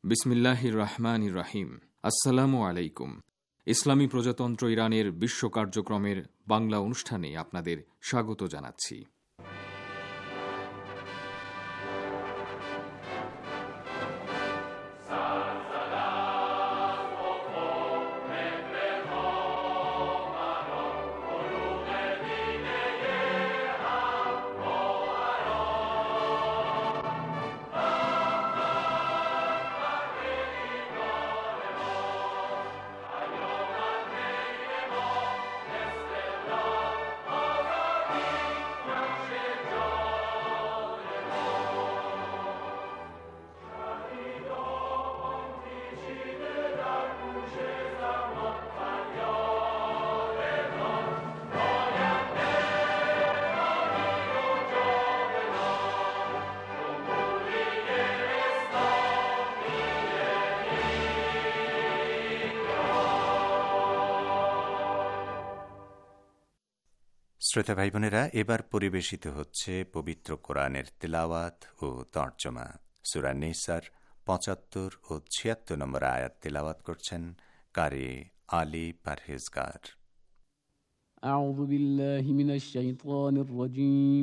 বিসমিল্লাহির রহমানির রহিম। আসসালামু আলাইকুম। ইসলামী প্রজাতন্ত্র ইরানের বিশ্ব কার্যক্রমের বাংলা অনুষ্ঠানে আপনাদের স্বাগত জানাচ্ছি। শ্রোতা ভাই বোনেরা, এবার পরিবেশিত হচ্ছে পবিত্র কোরআনের তিলাওয়াত ও তর্জমা। সূরা নিসার ৭৫ ও ৭৬ নম্বর আয়াত তিলাওয়াত করছেন কারি আলী পারহেজগার। আউযু বিল্লাহি মিনাশ শাইতানির রাজীম।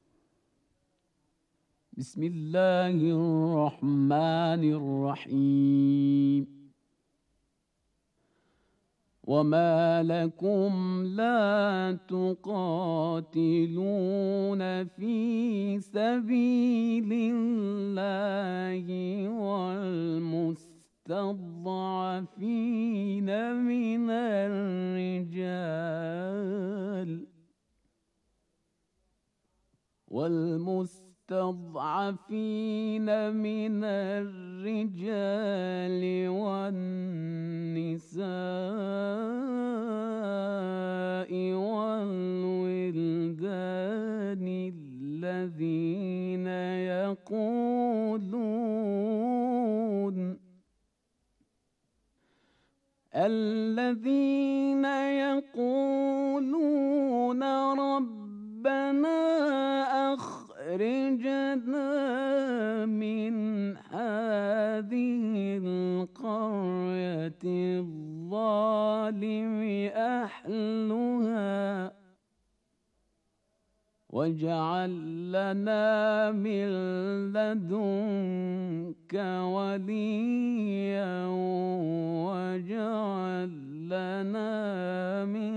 বিসমিল্লাহির রহমানির রহিম। وما لكم لا تقاتلون في سبيل الله والمستضعفين من الرجال والنساء والولدان الذين يقولون ربنا أخرجنا من هذه القرية الظالم أهلها واجعل لنا من لدنك وليا واجعل لنا من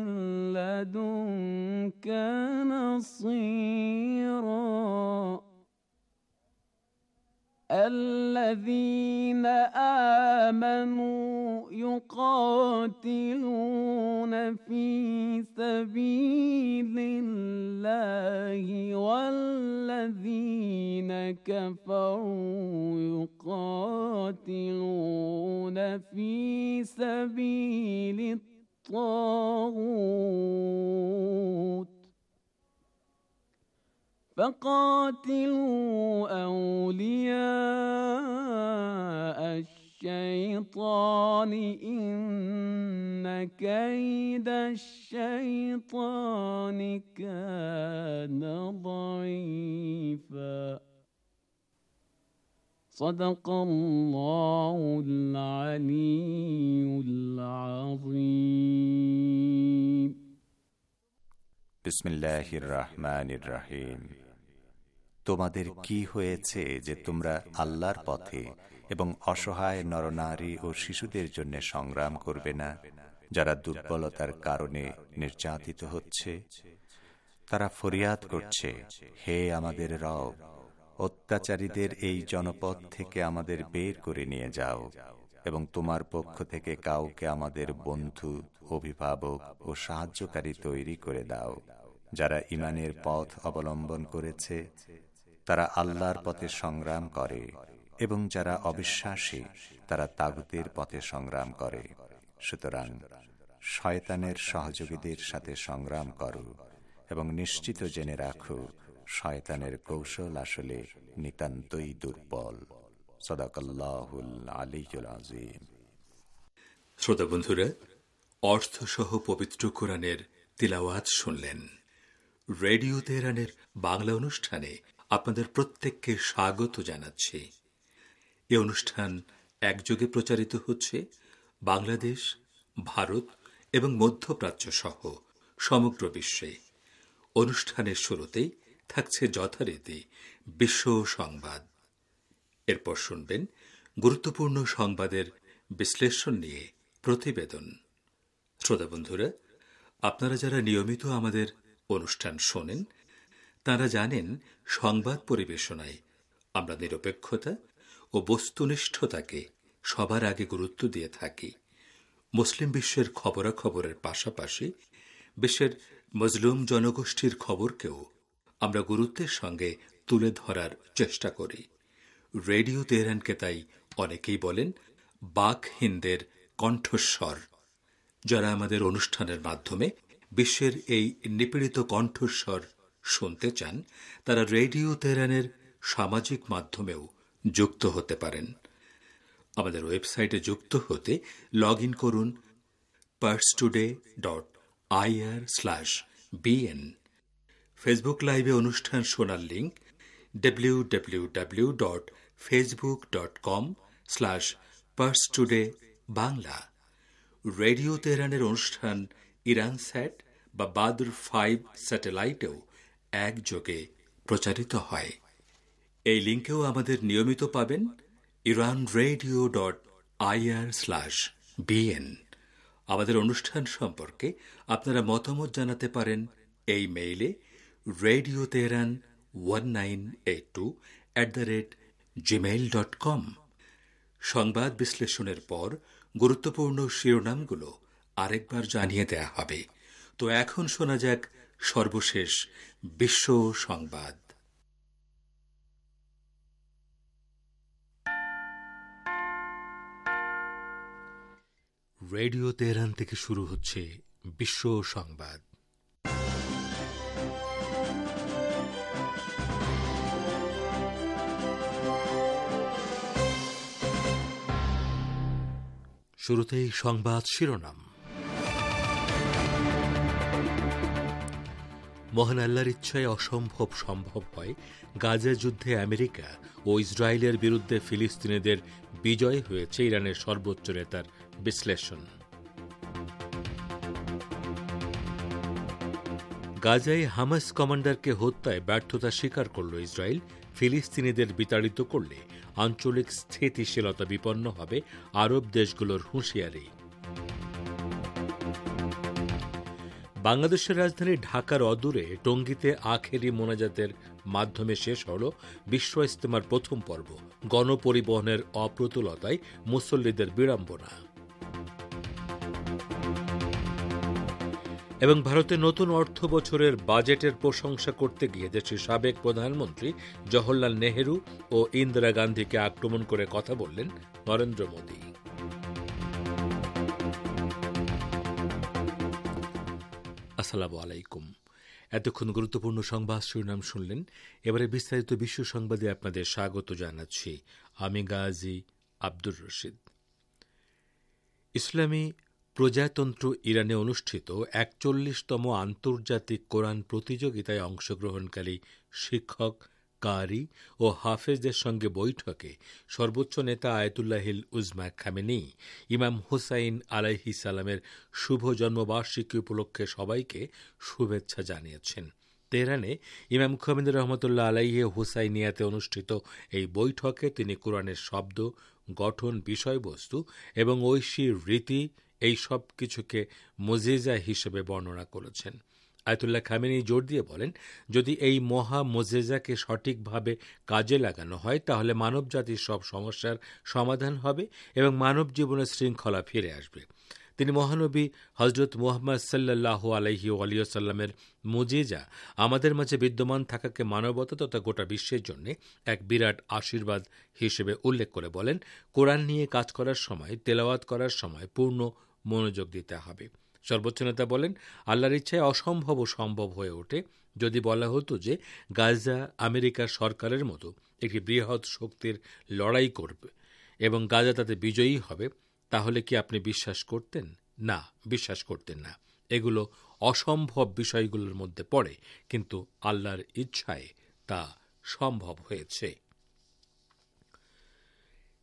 لدنك نصيرا. الذين آمنوا يقاتلون في سبيل الله والذين كفروا يقاتلون في سبيل الطاغوت فقاتلوا أولياء الشيطان إن كيد الشيطان كان ضعيفا. صدق الله العلي العظيم. বিসমিল্লাহির রহমানির রহিম। তোমাদের কি হয়েছে যে তোমরা আল্লাহর পথে এবং অসহায় নরনারী ও শিশুদের জন্য সংগ্রাম করবে না, যারা দুর্বলতার কারণে নির্যাতিত হচ্ছে? তারা ফরিয়াদ করছে, হে আমাদের রব, অত্যাচারীদের এই জনপদ থেকে আমাদের বের করে নিয়ে যাও এবং তোমার পক্ষ থেকে কাউকে আমাদের বন্ধু, অভিভাবক ও সাহায্যকারী তৈরি করে দাও। যারা ঈমানের পথ অবলম্বন করেছে তারা আল্লাহর পথে সংগ্রাম করে, এবং যারা অবিশ্বাসী তারা তাগুতের পথে সংগ্রাম করে। সুতরাং শয়তানের সহযোগীদের সাথে সংগ্রাম করো এবং নিশ্চিত জেনে রাখো, শয়তানের কৌশল আসলে নিতান্তই দুর্বল। সাদাকাল্লাহুল আলিয়্যুল আযীম। শ্রোতা বন্ধুরা, অর্থসহ পবিত্র কোরআনের তিলাওয়াত শুনলেন। রেডিও তেহরানের বাংলা অনুষ্ঠানে আপনাদের প্রত্যেককে স্বাগত জানাচ্ছি। এ অনুষ্ঠান একযোগে প্রচারিত হচ্ছে বাংলাদেশ, ভারত এবং মধ্যপ্রাচ্য সহ সমগ্র বিশ্বে। অনুষ্ঠানের শুরুতেই থাকছে যথারীতি বিশ্ব সংবাদ। এরপর শুনবেন গুরুত্বপূর্ণ সংবাদের বিশ্লেষণ নিয়ে প্রতিবেদন। শ্রোতা বন্ধুরা, আপনারা যারা নিয়মিত আমাদের অনুষ্ঠান শোনেন তারা জানেন সংবাদ পরিবেশনায় আমরা নিরপেক্ষতা ও বস্তুনিষ্ঠতাকে সবার আগে গুরুত্ব দিয়ে থাকি। মুসলিম বিশ্বের খবরাখবরের পাশাপাশি বিশ্বের মজলুম জনগোষ্ঠীর খবরকেও আমরা গুরুত্বের সঙ্গে তুলে ধরার চেষ্টা করি। রেডিও তেহরানকে তাই অনেকেই বলেন বাক হিন্দের কণ্ঠস্বর। যারা আমাদের অনুষ্ঠানের মাধ্যমে বিশ্বের এই নিপীড়িত কণ্ঠস্বর শুনতে চান তারা রেডিও তেহরানের সামাজিক মাধ্যমেও যুক্ত হতে পারেন। আমাদের ওয়েবসাইটে যুক্ত হতে লগ ইন করুন parstoday.ir/bn। ফেসবুক লাইভে অনুষ্ঠান শোনার লিঙ্ক www.facebook.com/parstodaybangla। রেডিও তেহরানের অনুষ্ঠান ইরানস্যাট বা বাদর 5 স্যাটেলাইটেও একযোগে প্রচারিত হয়। এই লিঙ্কেও আমাদের নিয়মিত পাবেন iranradio.ir/bn। আমাদের অনুষ্ঠান সম্পর্কে আপনারা মতামত জানাতে পারেন এই মেইলে radioteheran1982@gmail.com। সংবাদ বিশ্লেষণের পর গুরুত্বপূর্ণ শিরোনামগুলো আরেকবার জানিয়ে দেয়া হবে। তো এখন শোনা যাক সর্বশেষ বিশ্ব সংবাদ। রেডিও তেহরান থেকে শুরু হচ্ছে বিশ্ব সংবাদ। শুরুতেই সংবাদ শিরোনাম। মহান আল্লাহর ইচ্ছায় অসম্ভব সম্ভব হয়। গাজা যুদ্ধে আমেরিকা ও ইসরায়েলের বিরুদ্ধে ফিলিস্তিনিদের বিজয় হয়েছে, ইরানের সর্বোচ্চ নেতার বিশ্লেষণ। গাজায় হামাস কমান্ডারকে হত্যায় ব্যর্থতা স্বীকার করল ইসরায়েল। ফিলিস্তিনিদের বিতাড়িত করলে আঞ্চলিক স্থিতিশীলতা বিপন্ন হবে, আরব দেশগুলোর হুঁশিয়ারি। বাংলাদেশের রাজধানী ঢাকার অদূরে টঙ্গীতে আখেরি মোনাজাতের মাধ্যমে শেষ হল বিশ্ব ইজতেমার প্রথম পর্ব। গণপরিবহনের অপ্রতুলতায় মুসল্লিদের বিড়ম্বনা। এবং ভারতের নতুন অর্থ বছরের বাজেটের প্রশংসা করতে গিয়ে দেশের সাবেক প্রধানমন্ত্রী জওহরলাল নেহেরু ও ইন্দিরা গান্ধীকে আক্রমণ করে কথা বললেন নরেন্দ্র মোদী। আসসালামু আলাইকুম। এতক্ষণ গুরুত্বপূর্ণ সংবাদ শিরোনাম শুনলেন। এবারে বিস্তারিত বিশ্ব সংবাদে আপনাদের স্বাগত জানাচ্ছি আমি গাজী আব্দুর রশিদ। ইসলামী প্রজাতন্ত্র ইরানে অনুষ্ঠিত ৪১তম আন্তর্জাতিক কোরআন প্রতিযোগিতায় অংশগ্রহণকারী শিক্ষক, কারি ও হাফেজদের সঙ্গে বৈঠকে সর্বোচ্চ নেতা আয়াতুল্লাহিল উজমা খামেনি ইমাম হুসাইন আলাইহিস সালামের শুভ জন্মবার্ষিকী উপলক্ষে সবাইকে শুভেচ্ছা জানিয়েছেন। তেহরানে ইমাম খামেনি রহমতুল্লাহ আলাইহি হুসাইনিয়াতে অনুষ্ঠিত এই বৈঠকে তিনি কোরআনের শব্দ, গঠন, বিষয়বস্তু এবং ঐশী রীতি এই সব কিছুকে মুজিজা হিসেবে বর্ণনা করেছেন। আয়াতুল্লাহ খামেনি জোর দিয়ে বলেন, যদি এই মহা মুজিজাকে সঠিকভাবে কাজে লাগানো হয় তাহলে মানবজাতির সব সমস্যার সমাধান হবে এবং মানব জীবনের শৃঙ্খলা ফিরে আসবে। তিনি মহানবী হজরত মুহাম্মদ সাল্লাল্লাহু আলাইহি ওয়াসাল্লামের মুজিজা আমাদের মাঝে বিদ্যমান থাকাকে মানবতা তথা গোটা বিশ্বের জন্য এক বিরাট আশীর্বাদ হিসেবে উল্লেখ করে বলেন, কোরআন নিয়ে কাজ করার সময়, তেলাওয়াত করার সময় পূর্ণ মনোযোগ দিতে হবে। সর্বোচ্চ নেতা বলেন, আল্লাহর ইচ্ছায় অসম্ভব ও সম্ভব হয়ে ওঠে। যদি বলা হতো যে গাজা আমেরিকার সরকারের মতো একটি বৃহৎ শক্তির লড়াই করবে এবং গাজা তাতে বিজয়ী হবে, তাহলে কি আপনি বিশ্বাস করতেন? না, বিশ্বাস করতেন না। এগুলো অসম্ভব বিষয়গুলোর মধ্যে পড়ে, কিন্তু আল্লাহর ইচ্ছায় তা সম্ভব হয়েছে।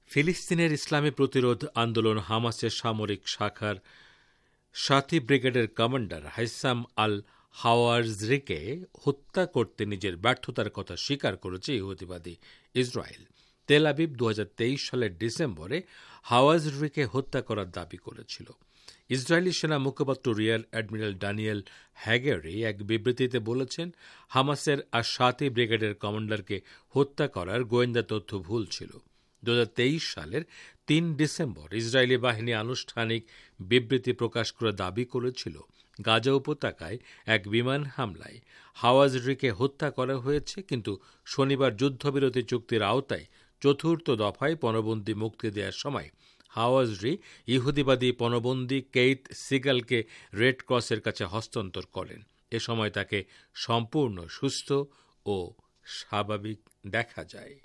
ফিলিস্তিনের ইসলামী প্রতিরোধ আন্দোলন হামাসের সামরিক শাখার ৭ই ব্রিগেডের কমান্ডার হাইসাম আল হাওয়াজরিকে হত্যা করতে নিজের ব্যর্থতার কথা স্বীকার করেছে ইহুদিবাদী ইসরায়েল। তেল আবিব ২০২৩ সালের ডিসেম্বরে হাওয়াজরিকে হত্যা করার দাবি করেছিল। ইসরায়েলি সেনা মুখপাত্র রিয়ার অ্যাডমিরাল ড্যানিয়েল হ্যাগেরি এক বিবৃতিতে বলেছেন, হামাসের ৭ই ব্রিগেডের কমান্ডারকে হত্যা করার গোয়েন্দা তথ্য ভুল ছিল। ২০২৩ সালের ৩ ডিসেম্বর ইসরায়েলি বাহিনী আনুষ্ঠানিক বিবৃতি প্রকাশ করে দাবি করেছিল, গাজা উপত্যকায় এক বিমান হামলায় হাওয়াজরিকে হত্যা করা হয়েছে, কিন্তু শনিবার যুদ্ধবিরতি চুক্তির আওতায় ৪র্থ দফায় পণবন্দী মুক্তি দেওয়ার সময় হাওয়াজরি ইহুদিবাদী পণবন্দী কেইথ সিগালকে রেড ক্রসের কাছে হস্তান্তর করেন। এ সময় তাকে সম্পূর্ণ সুস্থ ও স্বাভাবিক দেখা যায়।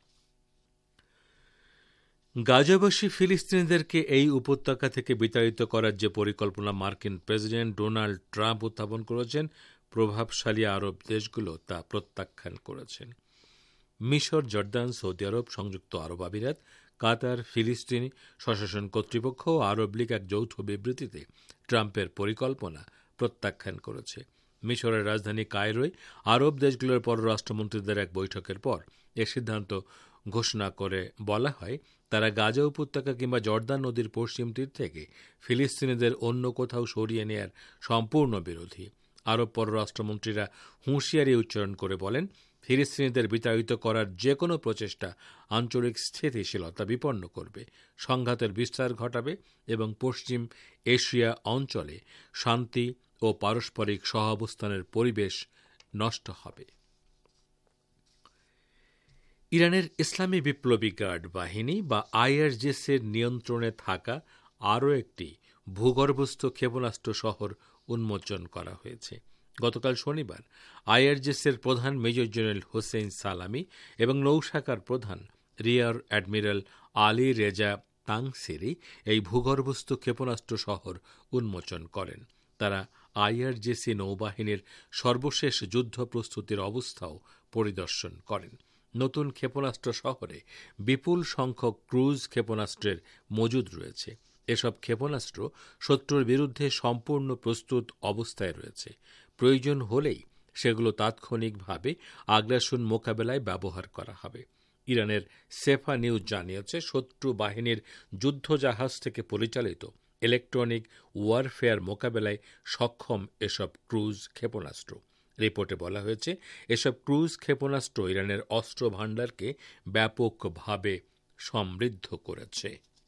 গাজাবাসী ফিলিস্তিনিদেরকে এই উপত্যকা থেকে বিতাড়িত করার যে পরিকল্পনা মার্কিন প্রেসিডেন্ট ডোনাল্ড ট্রাম্প উত্থাপন করেছেন, প্রভাবশালী আরব দেশগুলো তা প্রত্যাখ্যান করেছেন। মিশর, জর্দান, সৌদি আরব, সংযুক্ত আরব আমিরাত, কাতার, ফিলিস্তিনি স্বশাসন কর্তৃপক্ষ ও আরব লীগ এক যৌথ বিবৃতিতে ট্রাম্পের পরিকল্পনা প্রত্যাখ্যান করেছে। মিশরের রাজধানী কায়রোয় আরব দেশগুলোর পররাষ্ট্রমন্ত্রীদের এক বৈঠকের পর এ সিদ্ধান্ত ঘোষণা করে বলা হয়, তারা গাজা উপত্যকা কিংবা জর্দান নদীর পশ্চিম তীর থেকে ফিলিস্তিনিদের অন্য কোথাও সরিয়ে নেয়ার সম্পূর্ণ বিরোধী। আরব পররাষ্ট্রমন্ত্রীরা হুঁশিয়ারি উচ্চারণ করে বলেন, ফিলিস্তিনিদের বিতাড়িত করার যে কোনো প্রচেষ্টা আঞ্চলিক স্থিতিশীলতা বিপন্ন করবে, সংঘাতের বিস্তার ঘটাবে এবং পশ্চিম এশিয়া অঞ্চলে শান্তি ও পারস্পরিক সহাবস্থানের পরিবেশ নষ্ট হবে। ইরানের ইসলামী বিপ্লবী গার্ড বাহিনী বা আইআরজিসির নিয়ন্ত্রণে থাকা আরও একটি ভূগর্ভস্থ ক্ষেপণাস্ত্র শহর উন্মোচন করা হয়েছে। গতকাল শনিবার আইআরজিসির প্রধান মেজর জেনারেল হোসেইন সালামি এবং নৌশাখার প্রধান rear admiral Ali Reza Tangsiri এই ভূগর্ভস্থ ক্ষেপণাস্ত্র শহর উন্মোচন করেন। তারা আইআরজিসি নৌবাহিনীর সর্বশেষ যুদ্ধ প্রস্তুতির অবস্থাও পরিদর্শন করেন। নতুন ক্ষেপণাস্ত্র শহরে বিপুল সংখ্যক ক্রুজ ক্ষেপণাস্ত্রের মজুদ রয়েছে। এসব ক্ষেপণাস্ত্র শত্রুর বিরুদ্ধে সম্পূর্ণ প্রস্তুত অবস্থায় রয়েছে। প্রয়োজন হলেই সেগুলো তাৎক্ষণিকভাবে আগ্রাসন মোকাবেলায় ব্যবহার করা হবে। ইরানের সেফা নিউজ জানিয়েছে, শত্রু বাহিনীর যুদ্ধজাহাজ থেকে পরিচালিত ইলেকট্রনিক ওয়ারফেয়ার মোকাবেলায় সক্ষম এসব ক্রুজ ক্ষেপণাস্ত্র। রিপোর্টে বলা হয়েছে, এসব ক্রুজ ক্ষেপণাস্ত্র ইরানের অস্ত্র ভাণ্ডারকে ব্যাপকভাবে সমৃদ্ধ করেছে।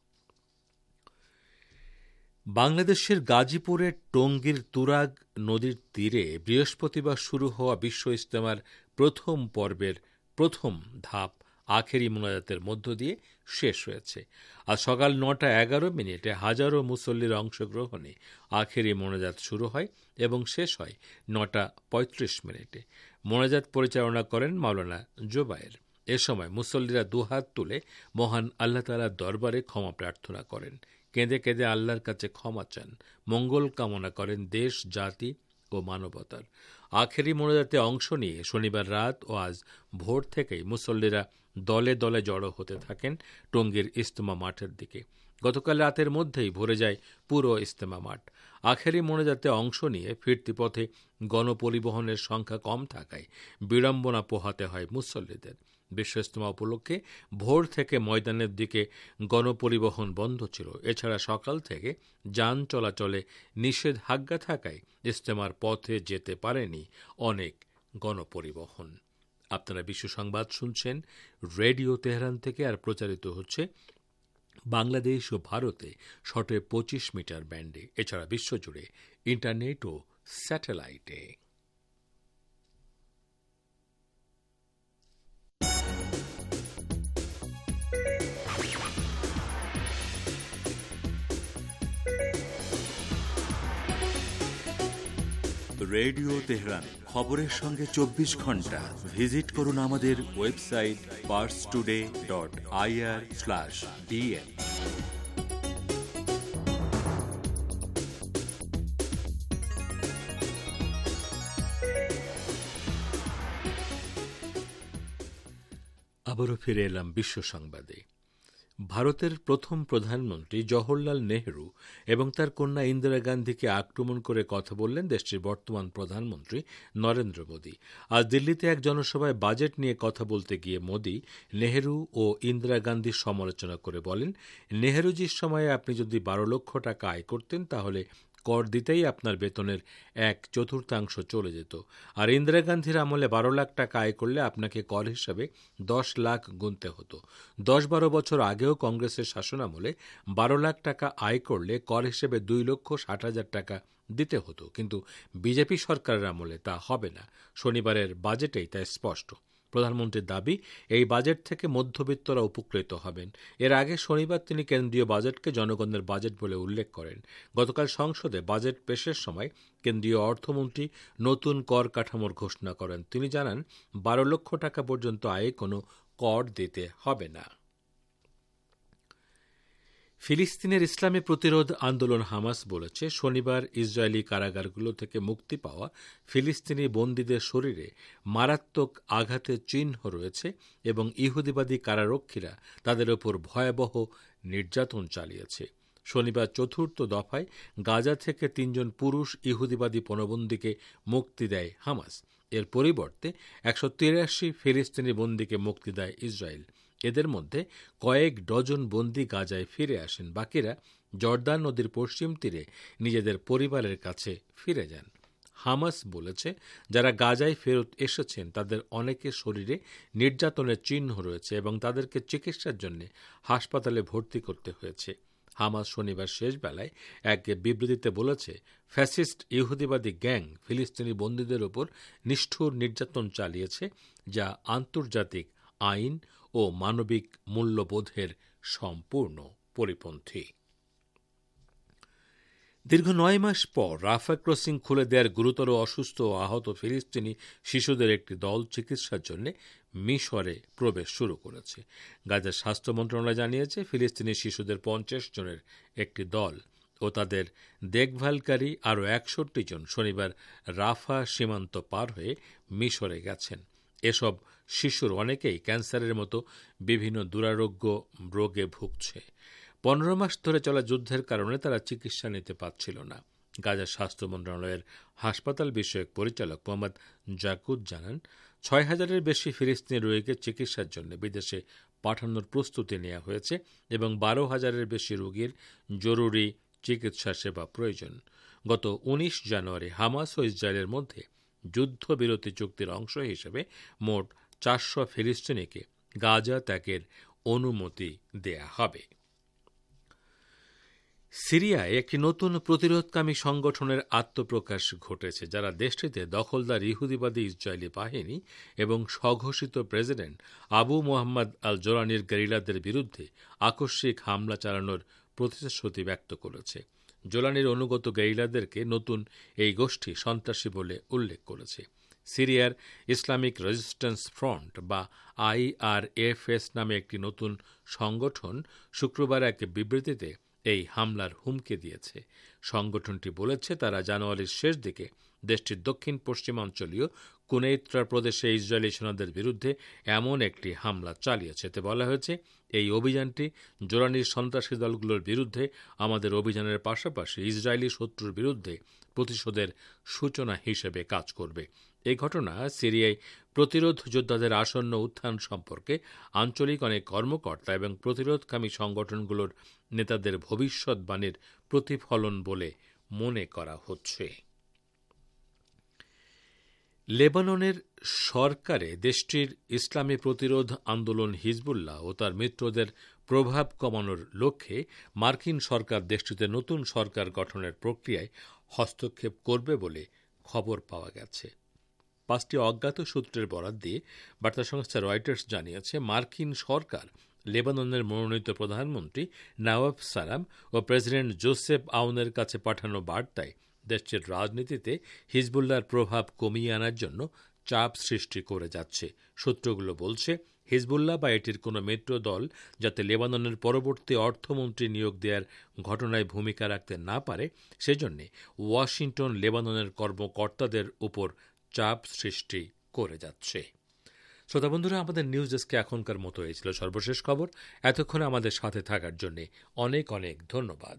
বাংলাদেশের গাজীপুরের টঙ্গীর তুরাগ নদীর তীরে বৃহস্পতিবার শুরু হওয়া বিশ্ব ইজতেমার প্রথম পর্বের প্রথম ধাপ আখেরি মোনাজাতের মধ্য দিয়ে শেষ হয়েছে। আজ সকাল ৯:১১ হাজারো মুসল্লির অংশগ্রহণে আখেরি মোনাজাত শুরু হয় এবং শেষ হয় ৯:৩৫। মোনাজাত পরিচালনা করেন মাওলানা জোবায়ের। এ সময় মুসল্লিরা দুহাত তুলে মহান আল্লাহ তাআলার দরবারে ক্ষমা প্রার্থনা করেন, কেঁদে কেঁদে আল্লাহর কাছে ক্ষমা চান, মঙ্গল কামনা করেন দেশ, জাতি ও মানবতার। আখেরি মোনাজাতে অংশ নিয়ে শনিবার রাত ও আজ ভোর থেকেই মুসল্লিরা দলে দলে জড়ো হতে থাকেন টঙ্গীর ইজতেমা মাঠের দিকে। গতকাল রাতের মধ্যেই ভরে যায় পুরো ইজতেমা মাঠ। আখেরি মোনাজাতে অংশ নিয়ে ফিরতি পথে গণপরিবহনের সংখ্যা কম থাকায় বিড়ম্বনা পোহাতে হয় মুসল্লিদের। বিশ্ব ইজতেমা উপলক্ষে ভোর থেকে ময়দানের দিকে গণপরিবহন বন্ধ ছিল। এছাড়া সকাল থেকে যান চলাচলে নিষেধাজ্ঞা থাকায় ইজতেমার পথে যেতে পারেনি অনেক গণপরিবহন। আপনারা বিশ্ব সংবাদ শুনছেন রেডিও তেহরান থেকে, আর প্রচারিত হচ্ছে বাংলাদেশ ও ভারতে শর্টে 25 মিটার ব্যান্ডে, এছাড়া বিশ্বজুড়ে ইন্টারনেট ও স্যাটেলাইটে। রেডিও তেহরান, খবরের সঙ্গে 24 ঘন্টা। ভিজিট করুন আমাদের ওয়েবসাইট parstoday.ir/dn। আবারও ফিরে এলাম বিশ্ব সংবাদে। ভারতের প্রথম প্রধানমন্ত্রী জওহরলাল নেহরু এবং তার কন্যা ইন্দিরা গান্ধীকে আক্রমণ করে কথা বললেন দেশটির বর্তমান প্রধানমন্ত্রী নরেন্দ্র মোদী। আজ দিল্লিতে এক জনসভায় বাজেট নিয়ে কথা বলতে গিয়ে মোদী নেহরু ও ইন্দিরা গান্ধীর সমালোচনা করে বলেন, নেহরুজির সময়ে আপনি যদি 12 লক্ষ টাকা আয় করতেন তাহলে কর দিতেই আপনার বেতনের 1/4 চলে যেত, আর ইন্দিরা গান্ধীর আমলে 12 লাখ টাকা আয় করলে আপনাকে কর হিসাবে 10 লাখ গুনতে হতো। 10-12 বছর আগেও কংগ্রেসের শাসনামলে 12 লাখ টাকা আয় করলে কর হিসেবে 2,60,000 টাকা দিতে হতো, কিন্তু বিজেপি সরকারের আমলে তা হবে না। শনিবারের বাজেটেই তা স্পষ্ট। প্রধানমন্ত্রীর দাবি, এই বাজেট থেকে মধ্যবিত্তরা উপকৃত হবেন। এর আগে শনিবার তিনি কেন্দ্রীয় বাজেটকে জনগণের বাজেট বলে উল্লেখ করেন। গতকাল সংসদে বাজেট পেশের সময় কেন্দ্রীয় অর্থমন্ত্রী নতুন কর কাঠামোর ঘোষণা করেন। তিনি জানান, 12 লক্ষ টাকা পর্যন্ত আয়ে কোনো কর দিতে হবে না। ফিলিস্তিনের ইসলামী প্রতিরোধ আন্দোলন হামাস বলেছে, শনিবার ইসরায়েলি কারাগারগুলো থেকে মুক্তি পাওয়া ফিলিস্তিনি বন্দীদের শরীরে মারাত্মক আঘাতের চিহ্ন রয়েছে এবং ইহুদিবাদী কারারক্ষীরা তাদের ওপর ভয়াবহ নির্যাতন চালিয়েছে। শনিবার চতুর্থ দফায় গাজা থেকে 3 জন পুরুষ ইহুদিবাদী পণবন্দীকে মুক্তি দেয় হামাস। এর পরিবর্তে 183 ফিলিস্তিনি বন্দীকে মুক্তি দেয় ইসরায়েল। এদের মধ্যে কয়েক ডজন বন্দী গাজায় ফিরে আসেন, বাকিরা জর্দান নদীর পশ্চিম তীরে নিজেদের পরিবারের কাছে ফিরে যান। হামাস বলেছে, যারা গাজায় ফেরত এসেছেন তাদের অনেকের শরীরে নির্যাতনের চিহ্ন রয়েছে এবং তাদেরকে চিকিৎসার জন্য হাসপাতালে ভর্তি করতে হয়েছে। হামাস শনিবার শেষ বেলায় এক বিবৃতিতে বলেছে, ফ্যাসিস্ট ইহুদিবাদী গ্যাং ফিলিস্তিনি বন্দীদের উপর নিষ্ঠুর নির্যাতন চালিয়েছে, যা আন্তর্জাতিক আইন ও মানবিক মূল্যবোধের সম্পূর্ণ পরিপন্থী। দীর্ঘ 9 মাস পর রাফা ক্রসিং খুলে দেওয়ার গুরুতর অসুস্থ ও আহত ফিলিস্তিনি শিশুদের একটি দল চিকিৎসার জন্য মিশরে প্রবেশ শুরু করেছে। গাজার স্বাস্থ্য মন্ত্রণালয় জানিয়েছে, ফিলিস্তিনি শিশুদের 50 জনের একটি দল ও তাদের দেখভালকারী আরও 61 জন শনিবার রাফা সীমান্ত পার হয়ে মিশরে গেছেন। এসব শিশুর অনেকেই ক্যান্সারের মতো বিভিন্ন দুরারোগ্য রোগে ভুগছে। 15 মাস ধরে চলা যুদ্ধের কারণে তারা চিকিৎসা নিতে পারছিল না। গাজার স্বাস্থ্য মন্ত্রণালয়ের হাসপাতাল বিষয়ক পরিচালক মোহাম্মদ জাকুদ জানান, 6,000-এর বেশি ফিলিস্তিনি রোগীকে চিকিৎসার জন্য বিদেশে পাঠানোর প্রস্তুতি নেওয়া হয়েছে এবং 12,000-এর বেশি রোগীর জরুরি চিকিৎসা সেবা প্রয়োজন। গত 19 জানুয়ারি হামাস ও ইসরায়েলের মধ্যে যুদ্ধবিরতি চুক্তির অংশ হিসেবে মোট 400 ফিলিস্তিনিকে গাজা ত্যাগের অনুমতি দেয়া হবে। সিরিয়ায় একটি নতুন প্রতিরোধকামী সংগঠনের আত্মপ্রকাশ ঘটেছে, যারা দেশটিতে দখলদার ইহুদিবাদী ইসরায়েলি বাহিনী এবং স্বঘোষিত প্রেসিডেন্ট আবু মোহাম্মদ আল জোলানির গেরিলাদের বিরুদ্ধে আকস্মিক হামলা চালানোর প্রতিশ্রুতি ব্যক্ত করেছে। জোলানির অনুগত গেরিলাদেরকে নতুন এই গোষ্ঠী সন্ত্রাসী বলে উল্লেখ করেছে। সিরিয়ার ইসলামিক রেজিস্ট্যান্স ফ্রন্ট বা IRFS নামে একটি নতুন সংগঠন শুক্রবার এক বিবৃতিতে এই হামলার হুমকি দিয়েছে। সংগঠনটি বলেছে, তারা জানুয়ারির শেষ দিকে দেশটির দক্ষিণ পশ্চিমাঞ্চলীয় কুনেইত্রা প্রদেশে ইসরায়েলি সেনাদের বিরুদ্ধে এমন একটি হামলা চালিয়েছে। এতে বলা হয়েছে, এই অভিযানটি জোলানির সন্ত্রাসী দলগুলোর বিরুদ্ধে আমাদের অভিযানের পাশাপাশি ইসরায়েলি শত্রুর বিরুদ্ধে প্রতিশোধের সূচনা হিসেবে কাজ করবে। এই ঘটনা সিরিয়ায় প্রতিরোধ যোদ্ধাদের আসন্ন উত্থান সম্পর্কে আঞ্চলিক অনেক কর্মকর্তা এবং প্রতিরোধকামী সংগঠনগুলোর নেতাদের ভবিষ্যৎবাণীর প্রতিফলন বলে মনে করা হচ্ছে। লেবাননের সরকারে দেশটির ইসলামী প্রতিরোধ আন্দোলন হিজবুল্লাহ ও তার মিত্রদের প্রভাব কমানোর লক্ষ্যে মার্কিন সরকার দেশটিতে নতুন সরকার গঠনের প্রক্রিয়ায় হস্তক্ষেপ করবে বলে খবর পাওয়া গেছে। 5টি অজ্ঞাত সূত্রের বরাত দিয়ে বার্তা সংস্থা রয়টার্স জানিয়েছে, মার্কিন সরকার লেবাননের মনোনীত প্রধানমন্ত্রী নওয়াব সালাম ও প্রেসিডেন্ট জোসেফ আউনের কাছে পাঠানো বার্তায় দেশটির রাজনীতিতে হিজবুল্লাহর প্রভাব কমিয়ে আনার জন্য চাপ সৃষ্টি করে যাচ্ছে। সূত্রগুলো বলছে, হিজবুল্লাহ বা এটির কোনো মিত্র দল যাতে লেবাননের পরবর্তী অর্থমন্ত্রী নিয়োগ দেওয়ার ঘটনায় ভূমিকা রাখতে না পারে, সেজন্য ওয়াশিংটন লেবাননের কর্মকর্তাদের উপর চাপ সৃষ্টি করে যাচ্ছে। শ্রোতা বন্ধুরা, আমাদের নিউজ ডেস্কে এখনকার মতো এই ছিল সর্বশেষ খবর। এতক্ষণ আমাদের সাথে থাকার জন্য অনেক অনেক ধন্যবাদ।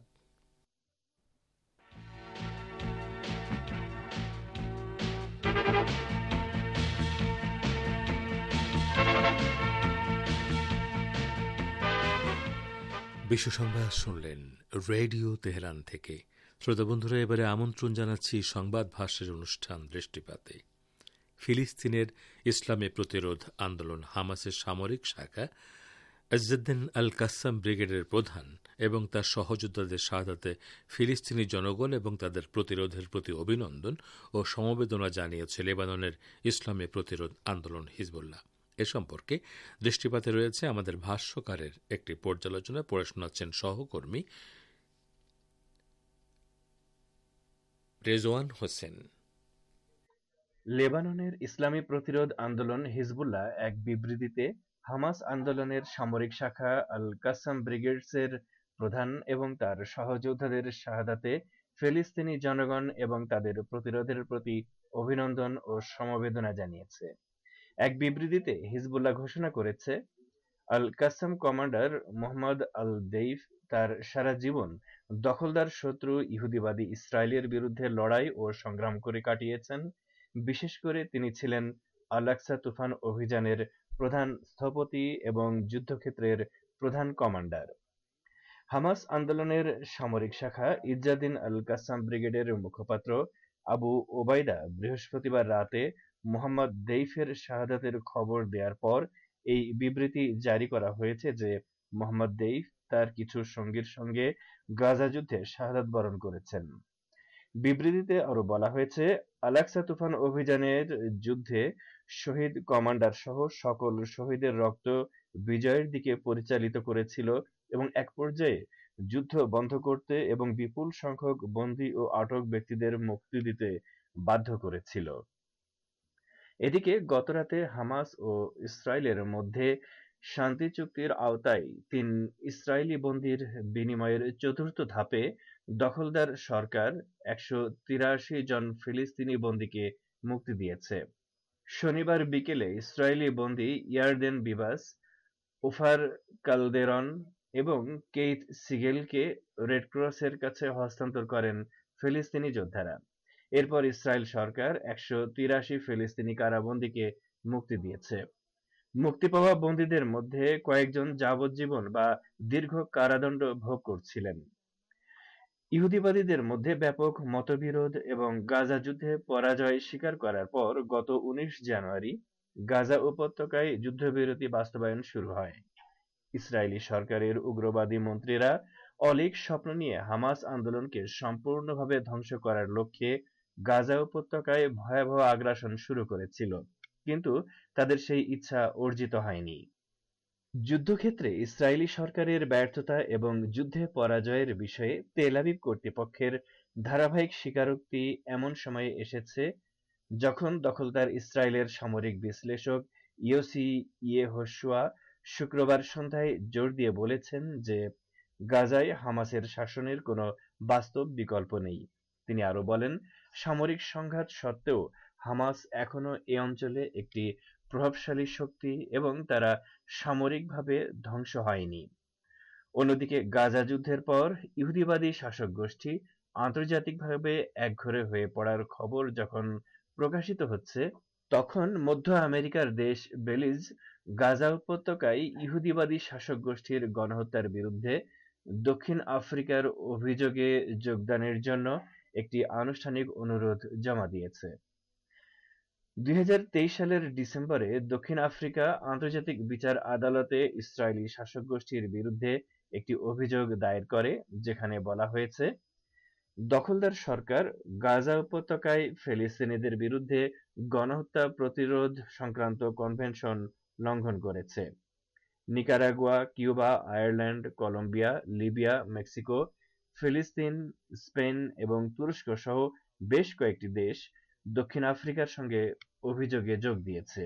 বিশ্ব সংবাদ শুনলেন রেডিও তেহরান থেকে। শ্রোতা বন্ধুরা, এবারে আমন্ত্রণ জানাচ্ছি সংবাদ ভাষ্যের অনুষ্ঠান দৃষ্টিপাতে। ফিলিস্তিনের ইসলামী প্রতিরোধ আন্দোলন হামাসের সামরিক শাখা ইজ্জুদ্দিন আল কাসসাম ব্রিগেডের প্রধান এবং তার সহযোদ্ধাদের শাহাদাতে ফিলিস্তিনি জনগণ এবং তাদের প্রতিরোধের প্রতি অভিনন্দন ও সমবেদনা জানিয়েছে লেবাননের ইসলামী প্রতিরোধ আন্দোলন হিজবুল্লাহ। এ সম্পর্কে দৃষ্টিপাতে রয়েছে আমাদের ভাষ্যকারের একটি পর্যালোচনা। পড়ে শোনাচ্ছেন সহকর্মী রেজওয়ান হোসেন। লেবাননের ইসলামী প্রতিরোধ আন্দোলন হিজবুল্লাহ এক বিবৃতিতে হামাস আন্দোলনের সামরিক শাখা আল কাসসাম ব্রিগেডসের প্রধান এবং তার সহযোদ্ধাদের শাহাদাতে ফিলিস্তিনি জনগণ এবং তাদের প্রতিরোধের প্রতি অভিনন্দন ও সমবেদনা জানিয়েছে। এক বিবৃতিতে হিজবুল্লাহ ঘোষণা করেছে, al Qassam commander Mohammed al Deif তার সারা জীবন দখলদার শত্রু ইহুদিবাদী ইসরায়েলের বিরুদ্ধে লড়াই ও সংগ্রাম করে কাটিয়েছেন। বিশেষ করে তিনি ছিলেন আল-আকসা তুফান অভিযানের প্রধান স্থপতি এবং যুদ্ধক্ষেত্রের প্রধান কমান্ডার। হামাস আন্দোলনের সামরিক শাখা ইজ্জুদ্দিন আল কাসসাম ব্রিগেডের মুখপাত্র আবু ওবায়দা বৃহস্পতিবার রাতে মোহাম্মদ দেইফের শাহাদাতের খবর দেওয়ার পর এই বিবৃতি জারি করা হয়েছে যে মোহাম্মদ দেইফ তার কিছু সঙ্গীর সঙ্গে গাজা যুদ্ধে শাহাদাত বরণ করেছেন। বিবৃতিতে আরো বলা হয়েছে, আল-আকসা তুফান অভিযানের যুদ্ধে শহীদ কমান্ডার সহ সকল শহীদের রক্ত বিজয়ের দিকে পরিচালিত করেছিল এবং এক পর্যায়ে যুদ্ধ বন্ধ করতে এবং বিপুল সংখ্যক বন্দী ও আটক ব্যক্তিদের মুক্তি দিতে বাধ্য করেছিল। এদিকে গতরাতে হামাস ও ইসরায়েলের মধ্যে শান্তি চুক্তির আওতায় ৩ ইসরায়েলি বন্দীর বিনিময়ের চতুর্থ ধাপে দখলদার সরকার ১৮৩ জন ফিলিস্তিনি বন্দীকে মুক্তি দিয়েছে। শনিবার বিকেলে ইসরায়েলি বন্দী ইয়ারদেন বিবাস, ওফার কালদেরন এবং কেইথ সিগেলকে রেডক্রসের কাছে হস্তান্তর করেন ফিলিস্তিনি যোদ্ধারা। এরপর ইসরায়েল সরকার ১৮৩ ফিলিস্তিনি কারাবন্দীকে মুক্তি দিয়েছে। মুক্তি পাওয়া বন্দীদের মধ্যে কয়েকজন যাবজ্জীবন বা দীর্ঘ কারাদণ্ড ভোগ করছিলেন। ইহুদিবাদীদের মধ্যে ব্যাপক মতবিরোধ এবং গাজা যুদ্ধে পরাজয় স্বীকার করার পর গত ১৯ জানুয়ারি গাজা উপত্যকায় যুদ্ধবিরতি বাস্তবায়ন শুরু হয়। ইসরায়েলি সরকারের উগ্রবাদী মন্ত্রীরা অলীক স্বপ্ন নিয়ে হামাস আন্দোলনকে সম্পূর্ণভাবে ধ্বংস করার লক্ষ্যে গাজা উপত্যকায় ভয়াবহ আগ্রাসন শুরু করেছিল, কিন্তু তাদের সেই ইচ্ছা অর্জিত হয়নি। যুদ্ধক্ষেত্রে ইসরায়েলি সরকারের ব্যর্থতা এবং যুদ্ধে পরাজয়ের বিষয়ে তেল আবিব কর্তৃপক্ষের ধারাবাহিক স্বীকারোক্তি এমন সময়ে এসেছে যখন দখলদার ইসরায়েলের সামরিক বিশ্লেষক ইয়োসি ইয়েহোশুয়া শুক্রবার সন্ধ্যায় জোর দিয়ে বলেছেন যে গাজায় হামাসের শাসনের কোনো বাস্তব বিকল্প নেই। তিনি আরো বলেন, সামরিক সংঘাত সত্ত্বেও হামাস এখনো এ অঞ্চলে একটি প্রভাবশালী শক্তি এবং তারা সামরিকভাবে ধ্বংস হয়নি। অন্যদিকে গাজা যুদ্ধের পর ইহুদিবাদী শাসক গোষ্ঠী আন্তর্জাতিকভাবে একঘরে হয়ে পড়ার খবর যখন প্রকাশিত হচ্ছে, তখন মধ্য আমেরিকার দেশ বেলিজ গাজা উপত্যকায় ইহুদিবাদী শাসক গোষ্ঠীর গণহত্যার বিরুদ্ধে দক্ষিণ আফ্রিকার অভিযোগে যোগদানের জন্য একটি আনুষ্ঠানিক অনুরোধ জমা দিয়েছে। ২০২৩ সালের ডিসেম্বরে দক্ষিণ আফ্রিকা আন্তর্জাতিক বিচার আদালতে ইসরায়েলি শাসক গোষ্ঠীর বিরুদ্ধে একটি অভিযোগ দায়ের করে, যেখানে বলা হয়েছে দখলদার সরকার গাজা উপত্যকায় ফিলিস্তিনিদের বিরুদ্ধে গণহত্যা প্রতিরোধ সংক্রান্ত কনভেনশন লঙ্ঘন করেছে। Nicaragua, Cuba, Ireland, Colombia, Libya, Mexico, ফিলিস্তিন, স্পেন এবং তুরস্ক সহ বেশ কয়েকটি দেশ দক্ষিণ আফ্রিকার সঙ্গে অভিযোগে যোগ দিয়েছে।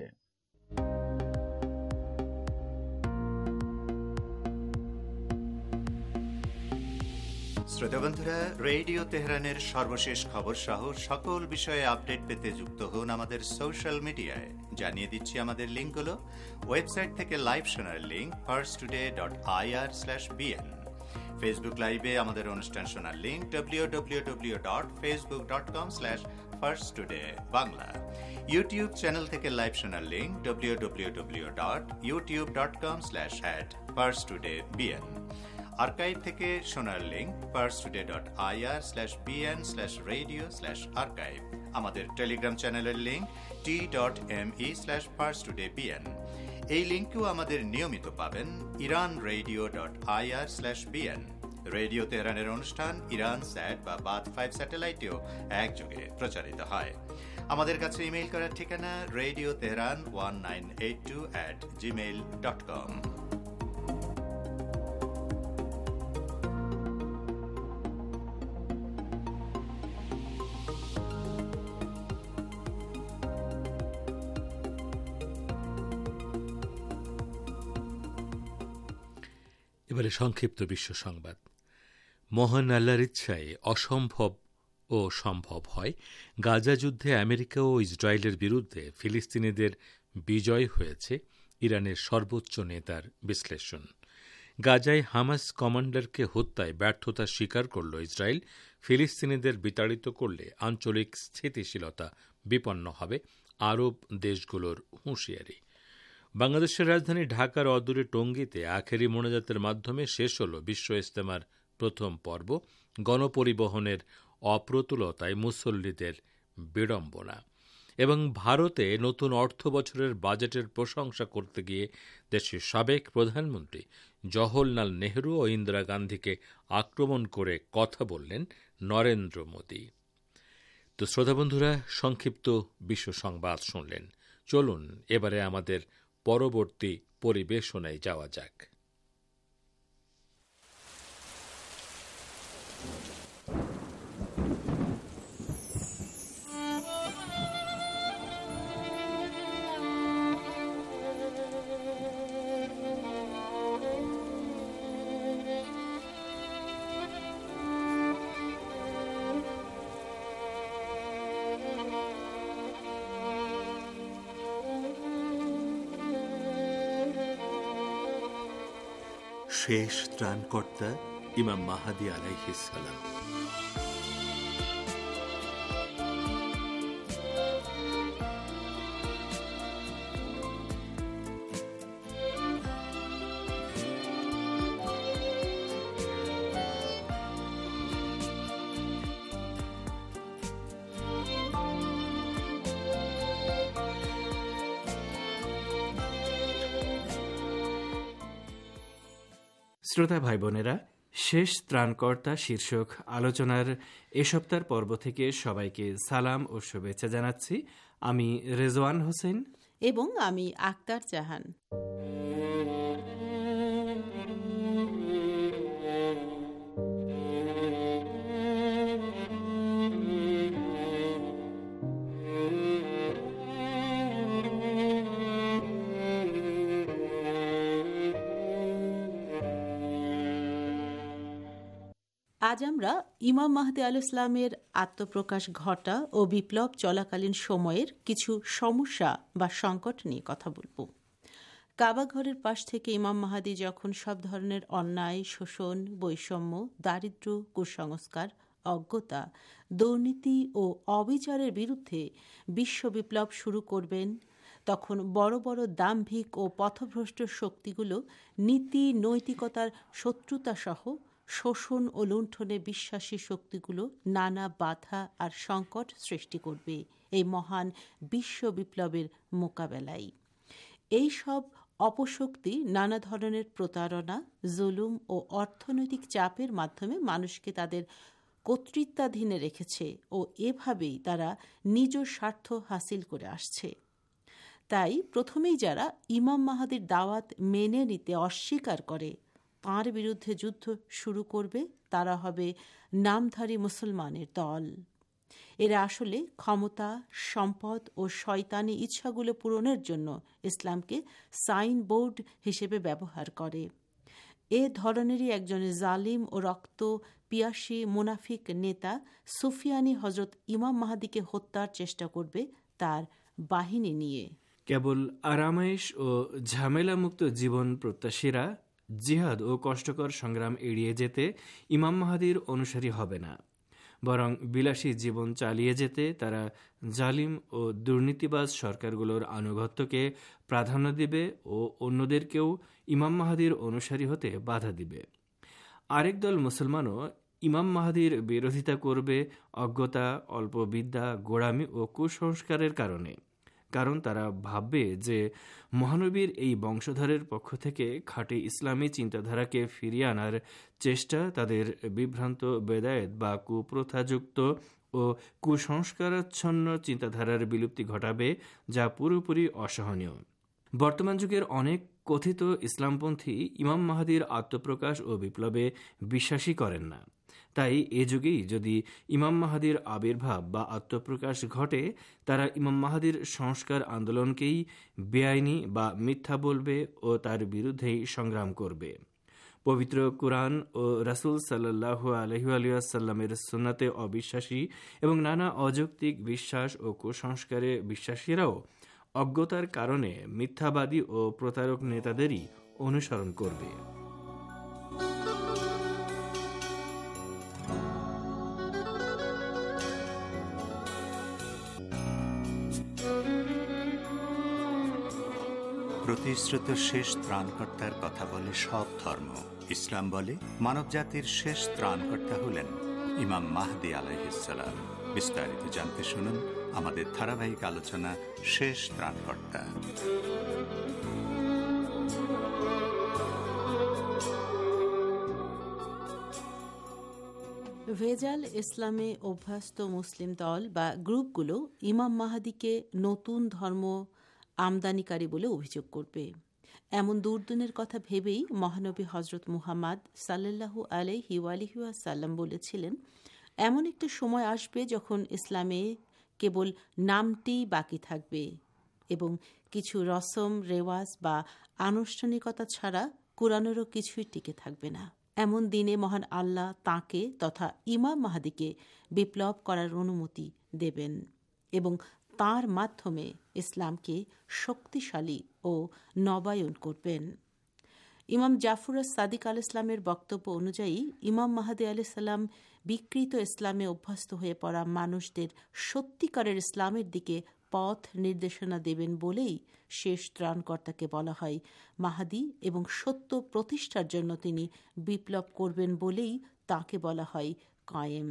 শ্রোতা বন্ধুরা, রেডিও তেহরানের সর্বশেষ খবর সহ সকল বিষয়ে আপডেট পেতে যুক্ত হন আমাদের সোশ্যাল মিডিয়ায়। জানিয়ে দিচ্ছি আমাদের লিঙ্কগুলো। ওয়েবসাইট থেকে লাইভ শোনার লিঙ্ক firsttoday.ir/bn, ফেসবুক লাইভে আমাদের অনুষ্ঠান শোনার লিঙ্ক www.facebook.com/firsttoday/bangla, ইউটিউব চ্যানেল থেকে লাইভ শোনার লিঙ্ক www.youtube.com/@firsttodaybn, আর্কাইভ থেকে শোনার লিঙ্ক firsttoday.ir/bn/radio/archive, আমাদের টেলিগ্রাম চ্যানেলের লিঙ্ক t.me/firsttodaybn। এই লিঙ্কেও আমাদের নিয়মিত পাবেন iranradio.ir/bn। রেডিও তেহরানের অনুষ্ঠান ইরান স্যাট বা বাদ 5 স্যাটেলাইটেও একযোগে প্রচারিত হয়। আমাদের কাছে ইমেইল করার ঠিকানা radioteheran1982@gmail.com। এবারে সংক্ষিপ্ত বিশ্ব সংবাদ। মহান আল্লাহর ইচ্ছায় অসম্ভব ও সম্ভব হয়। গাজা যুদ্ধে আমেরিকা ও ইসরায়েলের বিরুদ্ধে ফিলিস্তিনিদের বিজয় হয়েছে, ইরানের সর্বোচ্চ নেতার বিশ্লেষণ। গাজায় হামাস কমান্ডারকে হত্যায় ব্যর্থতা স্বীকার করল ইসরায়েল। ফিলিস্তিনিদের বিতাড়িত করলে আঞ্চলিক স্থিতিশীলতা বিপন্ন হবে, আরব দেশগুলোর হুঁশিয়ারি। বাংলাদেশের রাজধানী ঢাকার অদূরে টঙ্গীতে আখেরি মোনাজাতের মাধ্যমে শেষ হল বিশ্ব ইজতেমার প্রথম পর্ব। গণপরিবহনের অপ্রতুলতায় মুসল্লিদের বিড়ম্বনা। এবং ভারতে নতুন অর্থ বছরের বাজেটের প্রশংসা করতে গিয়ে দেশের সাবেক প্রধানমন্ত্রী জওহরলাল নেহরু ও ইন্দিরা গান্ধীকে আক্রমণ করে কথা বললেন নরেন্দ্র মোদী। তো শ্রোতা বন্ধুরা, সংক্ষিপ্ত বিশ্ব সংবাদ শুনলেন। চলুন এবারে আমাদের পরবর্তী পরিবেশনায় যাওয়া যাক। শেষ ত্রাণকর্তা ইমাম মাহদী আলাইহিস সালাম। শ্রোতা ভাই বোনেরা, শেষ ত্রাণকর্তা শীর্ষক আলোচনার এ সপ্তাহের পর্ব থেকে সবাইকে সালাম ও শুভেচ্ছা জানাচ্ছি। আমি রেজওয়ান হোসেন এবং আমি আক্তার জাহান। আজ আমরা ইমাম মাহদী আলাইহিস সালামের আত্মপ্রকাশ ঘটা ও বিপ্লব চলাকালীন সময়ের কিছু সমস্যা বা সংকট নিয়ে কথা বলবো। কাবা ঘরের পাশ থেকে ইমাম মাহদী যখন সব ধরনের অন্যায়, শোষণ, বৈষম্য, দারিদ্র্য, কুসংস্কার, অজ্ঞতা, দুর্নীতি ও অবিচারের বিরুদ্ধে বিশ্ব বিপ্লব শুরু করবেন, তখন বড় বড় দাম্ভিক ও পথভ্রষ্ট শক্তিগুলো নীতি নৈতিকতার শত্রুতাসহ শোষণ ও লুণ্ঠনে বিশ্বাসী শক্তিগুলো নানা বাধা আর সংকট সৃষ্টি করবে এই মহান বিশ্ব বিপ্লবের মোকাবেলায়। এই সব অপশক্তি নানা ধরনের প্রতারণা, জুলুম ও অর্থনৈতিক চাপের মাধ্যমে মানুষকে তাদের কর্তৃত্বাধীনে রেখেছে ও এভাবেই তারা নিজ স্বার্থ হাসিল করে আসছে। তাই প্রথমেই যারা ইমাম মাহদীর দাওয়াত মেনে নিতে অস্বীকার করে, তাঁর বিরুদ্ধে যুদ্ধ শুরু করবে, তারা হবে নামধারী মুসলমানের দল। এরা আসলে ক্ষমতা, সম্পদ ও শয়তানি ইচ্ছাগুলো পূরণের জন্য ইসলামকে সাইনবোর্ড হিসেবে ব্যবহার করে। এ ধরনেরই একজন জালিম ও রক্ত পিয়াসী মুনাফিক নেতা সুফিয়ানি হজরত ইমাম মাহদীকে হত্যার চেষ্টা করবে তার বাহিনী নিয়ে। কেবল আরামাইশ ও ঝামেলামুক্ত জীবন প্রত্যাশীরা জিহাদ ও কষ্টকর সংগ্রাম এড়িয়ে যেতে ইমাম মাহাদির অনুসারী হবে না, বরং বিলাসী জীবন চালিয়ে যেতে তারা জালিম ও দুর্নীতিবাজ সরকারগুলোর আনুগত্যকে প্রাধান্য দিবে ও অন্যদেরকেও ইমাম মাহাদির অনুসারী হতে বাধা দিবে। আরেক দল মুসলমানও ইমাম মাহাদির বিরোধিতা করবে অজ্ঞতা, অল্প বিদ্যা, গোঁড়ামি ও কুসংস্কারের কারণে। কারণ তারা ভাববে যে মহানবীর এই বংশধরের পক্ষ থেকে খাঁটি ইসলামী চিন্তাধারাকে ফিরিয়ে আনার চেষ্টা তাদের বিভ্রান্ত বেদায়েত বা কুপ্রথাযুক্ত ও কুসংস্কারাচ্ছন্ন চিন্তাধারার বিলুপ্তি ঘটাবে, যা পুরোপুরি অসহনীয়। বর্তমান যুগের অনেক কথিত ইসলামপন্থী ইমাম মাহাদির আত্মপ্রকাশ ও বিপ্লবে বিশ্বাসী করেন না। তাই এ যুগেই যদি ইমাম মাহাদির আবির্ভাব বা আত্মপ্রকাশ ঘটে, তারা ইমাম মাহাদির সংস্কার আন্দোলনকেই বেআইনি বা মিথ্যা বলবে ও তার বিরুদ্ধেই সংগ্রাম করবে। পবিত্র কুরআন ও রাসূল সাল্লাল্লাহু আলাইহি ওয়াসাল্লামের সুন্নাতে অবিশ্বাসী এবং নানা অযৌক্তিক বিশ্বাস ও কুসংস্কারে বিশ্বাসীরাও অজ্ঞতার কারণে মিথ্যাবাদী ও প্রতারক নেতাদেরই অনুসরণ করবে। প্রতিশ্রুত শেষ ত্রাণকর্তার কথা বলে সব ধর্ম। ইসলাম বলে মানবজাতির শেষ ত্রাণকর্তা হলেন ইমাম মাহদী আলাইহিস সালাম। বিস্তারিত জানতে শুনুন আমাদের ধারাবাহিক আলোচনা শেষ ত্রাণকর্তা। ভেজাল ইসলামে অভ্যস্ত মুসলিম দল বা গ্রুপগুলো ইমাম মাহাদিকে নতুন ধর্ম আমদানিকারী বলে অভিযোগ করবে। এমন দুর্দিনের কথা ভেবেই মহানবী হজরত মুহাম্মদ সাল্লাল্লাহু আলাইহি ওয়াসাল্লাম বলেছিলেন, এমন একটা সময় আসবে যখন ইসলামে কেবল নামটি বাকি থাকবে এবং কিছু রসম, রেওয়াজ বা আনুষ্ঠানিকতা ছাড়া কোরআনেরও কিছুই টিকে থাকবে না। এমন দিনে মহান আল্লাহ তাঁকে তথা ইমাম মাহাদিকে বিপ্লব করার অনুমতি দেবেন এবং তাঁর মাধ্যমে ইসলামকে শক্তিশালী ও নবায়ন করবেন। ইমাম জাফর সাদিক আল ইসলামের বক্তব্য অনুযায়ী ইমাম মাহাদি আলাইহিস সালাম বিকৃত ইসলামে অভ্যস্ত হয়ে পড়া মানুষদের সত্যিকারের ইসলামের দিকে পথ নির্দেশনা দেবেন বলেই শেষ ত্রাণকর্তাকে বলা হয় মাহাদি, এবং সত্য প্রতিষ্ঠার জন্য তিনি বিপ্লব করবেন বলেই তাকে বলা হয় কায়েম।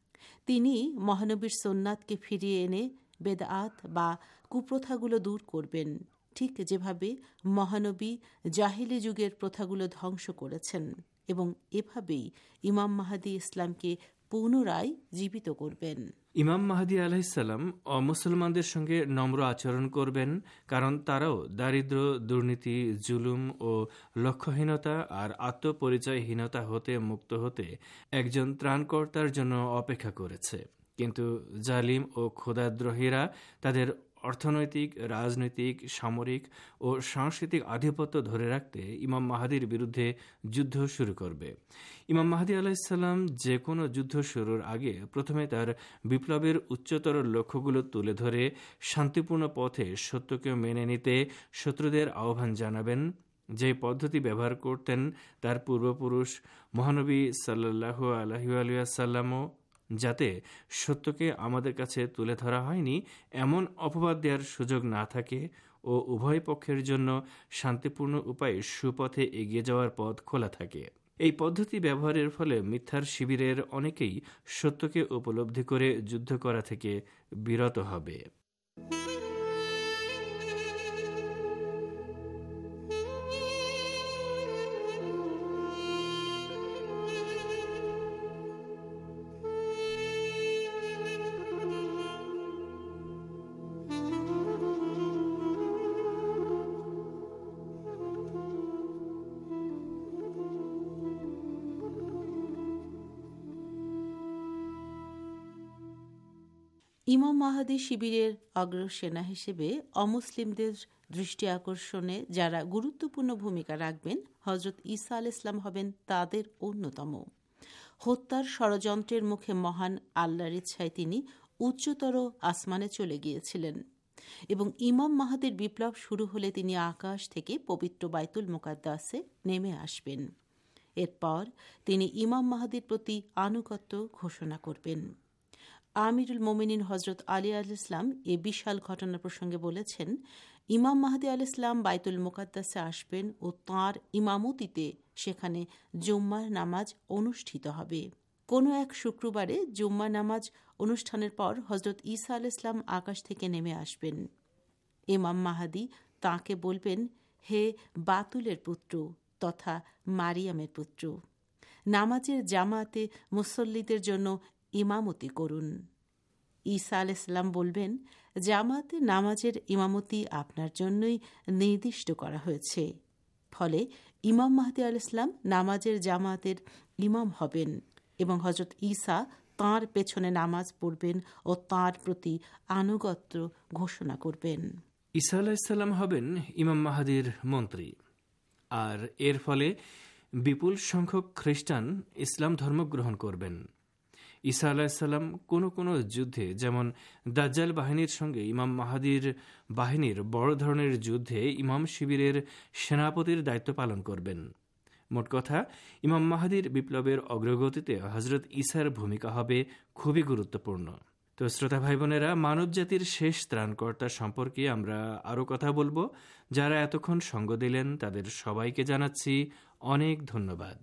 তিনি মহানবীর সুন্নাতকে ফিরিয়ে এনে বেদআত বা কুপ্রথাগুলো দূর করবেন, ঠিক যেভাবে মহানবী জাহিলি যুগের প্রথাগুলো ধ্বংস করেছেন, এবং এভাবেই ইমাম মাহাদি ইসলামকে পুনরায় জীবিত করবেন। ইমাম মাহাদি আলাইহিস সালাম অমুসলমানদের সঙ্গে নম্র আচরণ করবেন, কারণ তারাও দারিদ্র, দুর্নীতি, জুলুম ও লক্ষ্যহীনতা আর আত্মপরিচয়হীনতা হতে মুক্ত হতে একজন ত্রাণকর্তার জন্য অপেক্ষা করেছে। কিন্তু জালিম ও খোদাদ্রোহীরা তাদের অর্থনৈতিক, রাজনৈতিক, সামরিক ও সাংস্কৃতিক আধিপত্য ধরে রাখতে ইমাম মাহাদির বিরুদ্ধে যুদ্ধ শুরু করবে। ইমাম মাহাদি আলাইহিস সালাম যে কোনো যুদ্ধ শুরুর আগে প্রথমে তার বিপ্লবের উচ্চতর লক্ষ্যগুলো তুলে ধরে শান্তিপূর্ণ পথে সত্যকে মেনে নিতে শত্রুদের আহ্বান জানাবেন, যে পদ্ধতি ব্যবহার করতেন তার পূর্বপুরুষ মহানবী সাল্লাল্লাহু আলাইহি ওয়াসাল্লামও, যাতে সত্যকে আমাদের কাছে তুলে ধরা হয়নি এমন অপবাদ দেওয়ার সুযোগ না থাকে ও উভয় পক্ষের জন্য শান্তিপূর্ণ উপায়ে সুপথে এগিয়ে যাওয়ার পথ খোলা থাকে। এই পদ্ধতি ব্যবহারের ফলে মিথ্যার শিবিরের অনেকেই সত্যকে উপলব্ধি করে যুদ্ধ করা থেকে বিরত হবে। ইমাম মাহাদি শিবিরের অগ্রসেনা হিসেবে অমুসলিমদের দৃষ্টি আকর্ষণে যারা গুরুত্বপূর্ণ ভূমিকা রাখবেন, হজরত ঈসা আলাইহিস সালাম হবেন তাদের অন্যতম। হত্যার ষড়যন্ত্রের মুখে মহান আল্লাহর ইচ্ছায় তিনি উচ্চতর আসমানে চলে গিয়েছিলেন। এবং ইমাম মাহাদির বিপ্লব শুরু হলে তিনি আকাশ থেকে পবিত্র বাইতুল মুকাদ্দাসে নেমে আসবেন। এরপর তিনি ইমাম মাহাদির প্রতি আনুগত্য ঘোষণা করবেন। আমিরুল মোমিনিন হজরত আলী আল ইসলাম এ বিশাল ঘটনা প্রসঙ্গে বলেছেন, ইমাম মাহাদি আল ইসলাম বাইতুল মুকাদ্দাসে আসবেন ও তাঁর ইমামতিতে সেখানে জুম্মার নামাজ অনুষ্ঠিত হবে। কোনো এক শুক্রবারে জুম্মা নামাজ অনুষ্ঠানের পর হজরত ঈসা আল ইসলাম আকাশ থেকে নেমে আসবেন। ইমাম মাহাদি তাঁকে বলবেন, হে বাতুলের পুত্র তথা মারিয়ামের পুত্র, নামাজের জামাতে মুসল্লিদের জন্য ইমামতি করুন। ঈসা আল ইসলাম বলবেন, জামাতে নামাজের ইমামতি আপনার জন্যই নির্দিষ্ট করা হয়েছে। ফলে ইমাম মাহদী আল ইসলাম নামাজের জামাতের ইমাম হবেন এবং হজরত ঈসা তাঁর পেছনে নামাজ পড়বেন ও তাঁর প্রতি আনুগত্য ঘোষণা করবেন। ঈসা আলাইসাল্লাম হবেন ইমাম মাহাদির মন্ত্রী, আর এর ফলে বিপুল সংখ্যক খ্রিস্টান ইসলাম ধর্ম গ্রহণ করবেন। ঈসা আলাহিসাল্লাম কোনো কোনো যুদ্ধে, যেমন দাজ্জাল বাহিনীর সঙ্গে ইমাম মাহাদির বাহিনীর বড় ধরনের যুদ্ধে ইমাম শিবিরের সেনাপতির দায়িত্ব পালন করবেন। মোট কথা, ইমাম মাহাদির বিপ্লবের অগ্রগতিতে হজরত ঈসার ভূমিকা হবে খুবই গুরুত্বপূর্ণ। তো শ্রোতা ভাই বোনেরা, মানব জাতির শেষ ত্রাণকর্তা সম্পর্কে আমরা আরও কথা বলবো। যারা এতক্ষণ সঙ্গ দিলেন তাদের সবাইকে জানাচ্ছি অনেক ধন্যবাদ।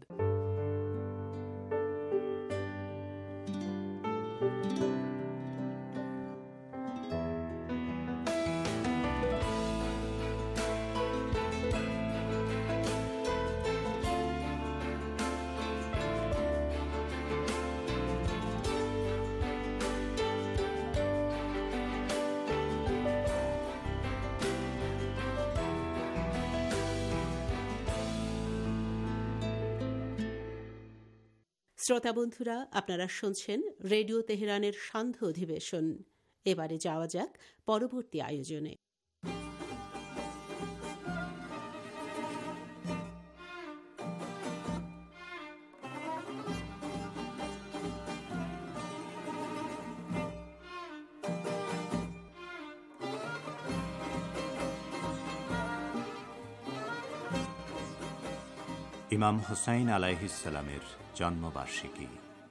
শ্রোতা বন্ধুরা, আপনারা শুনছেন রেডিও তেহরানের সান্ধ্য অধিবেশন। এবারে যাওয়া যাক পরবর্তী আয়োজনে। ইমাম হুসাইন আলাইহিসসালামের জন্মবার্ষিকী।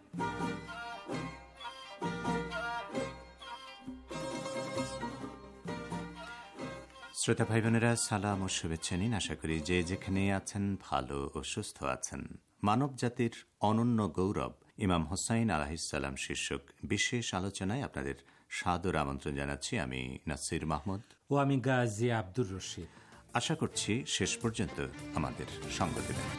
শ্রোতা ভাই বোনেরা, সালাম ও শুভেচ্ছা নিন। আশা করি যে যেখানে আছেন ভালো ও সুস্থ আছেন। মানব জাতির অনন্য গৌরব ইমাম হুসাইন আলাইহিসসালাম শীর্ষক বিশেষ আলোচনায় আপনাদের সাদর আমন্ত্রণ জানাচ্ছি। আমি নাসির মাহমুদ ও আমি গাজী আব্দুর রশিদ। আশা করছি শেষ পর্যন্ত আমাদের সঙ্গ দেবেন।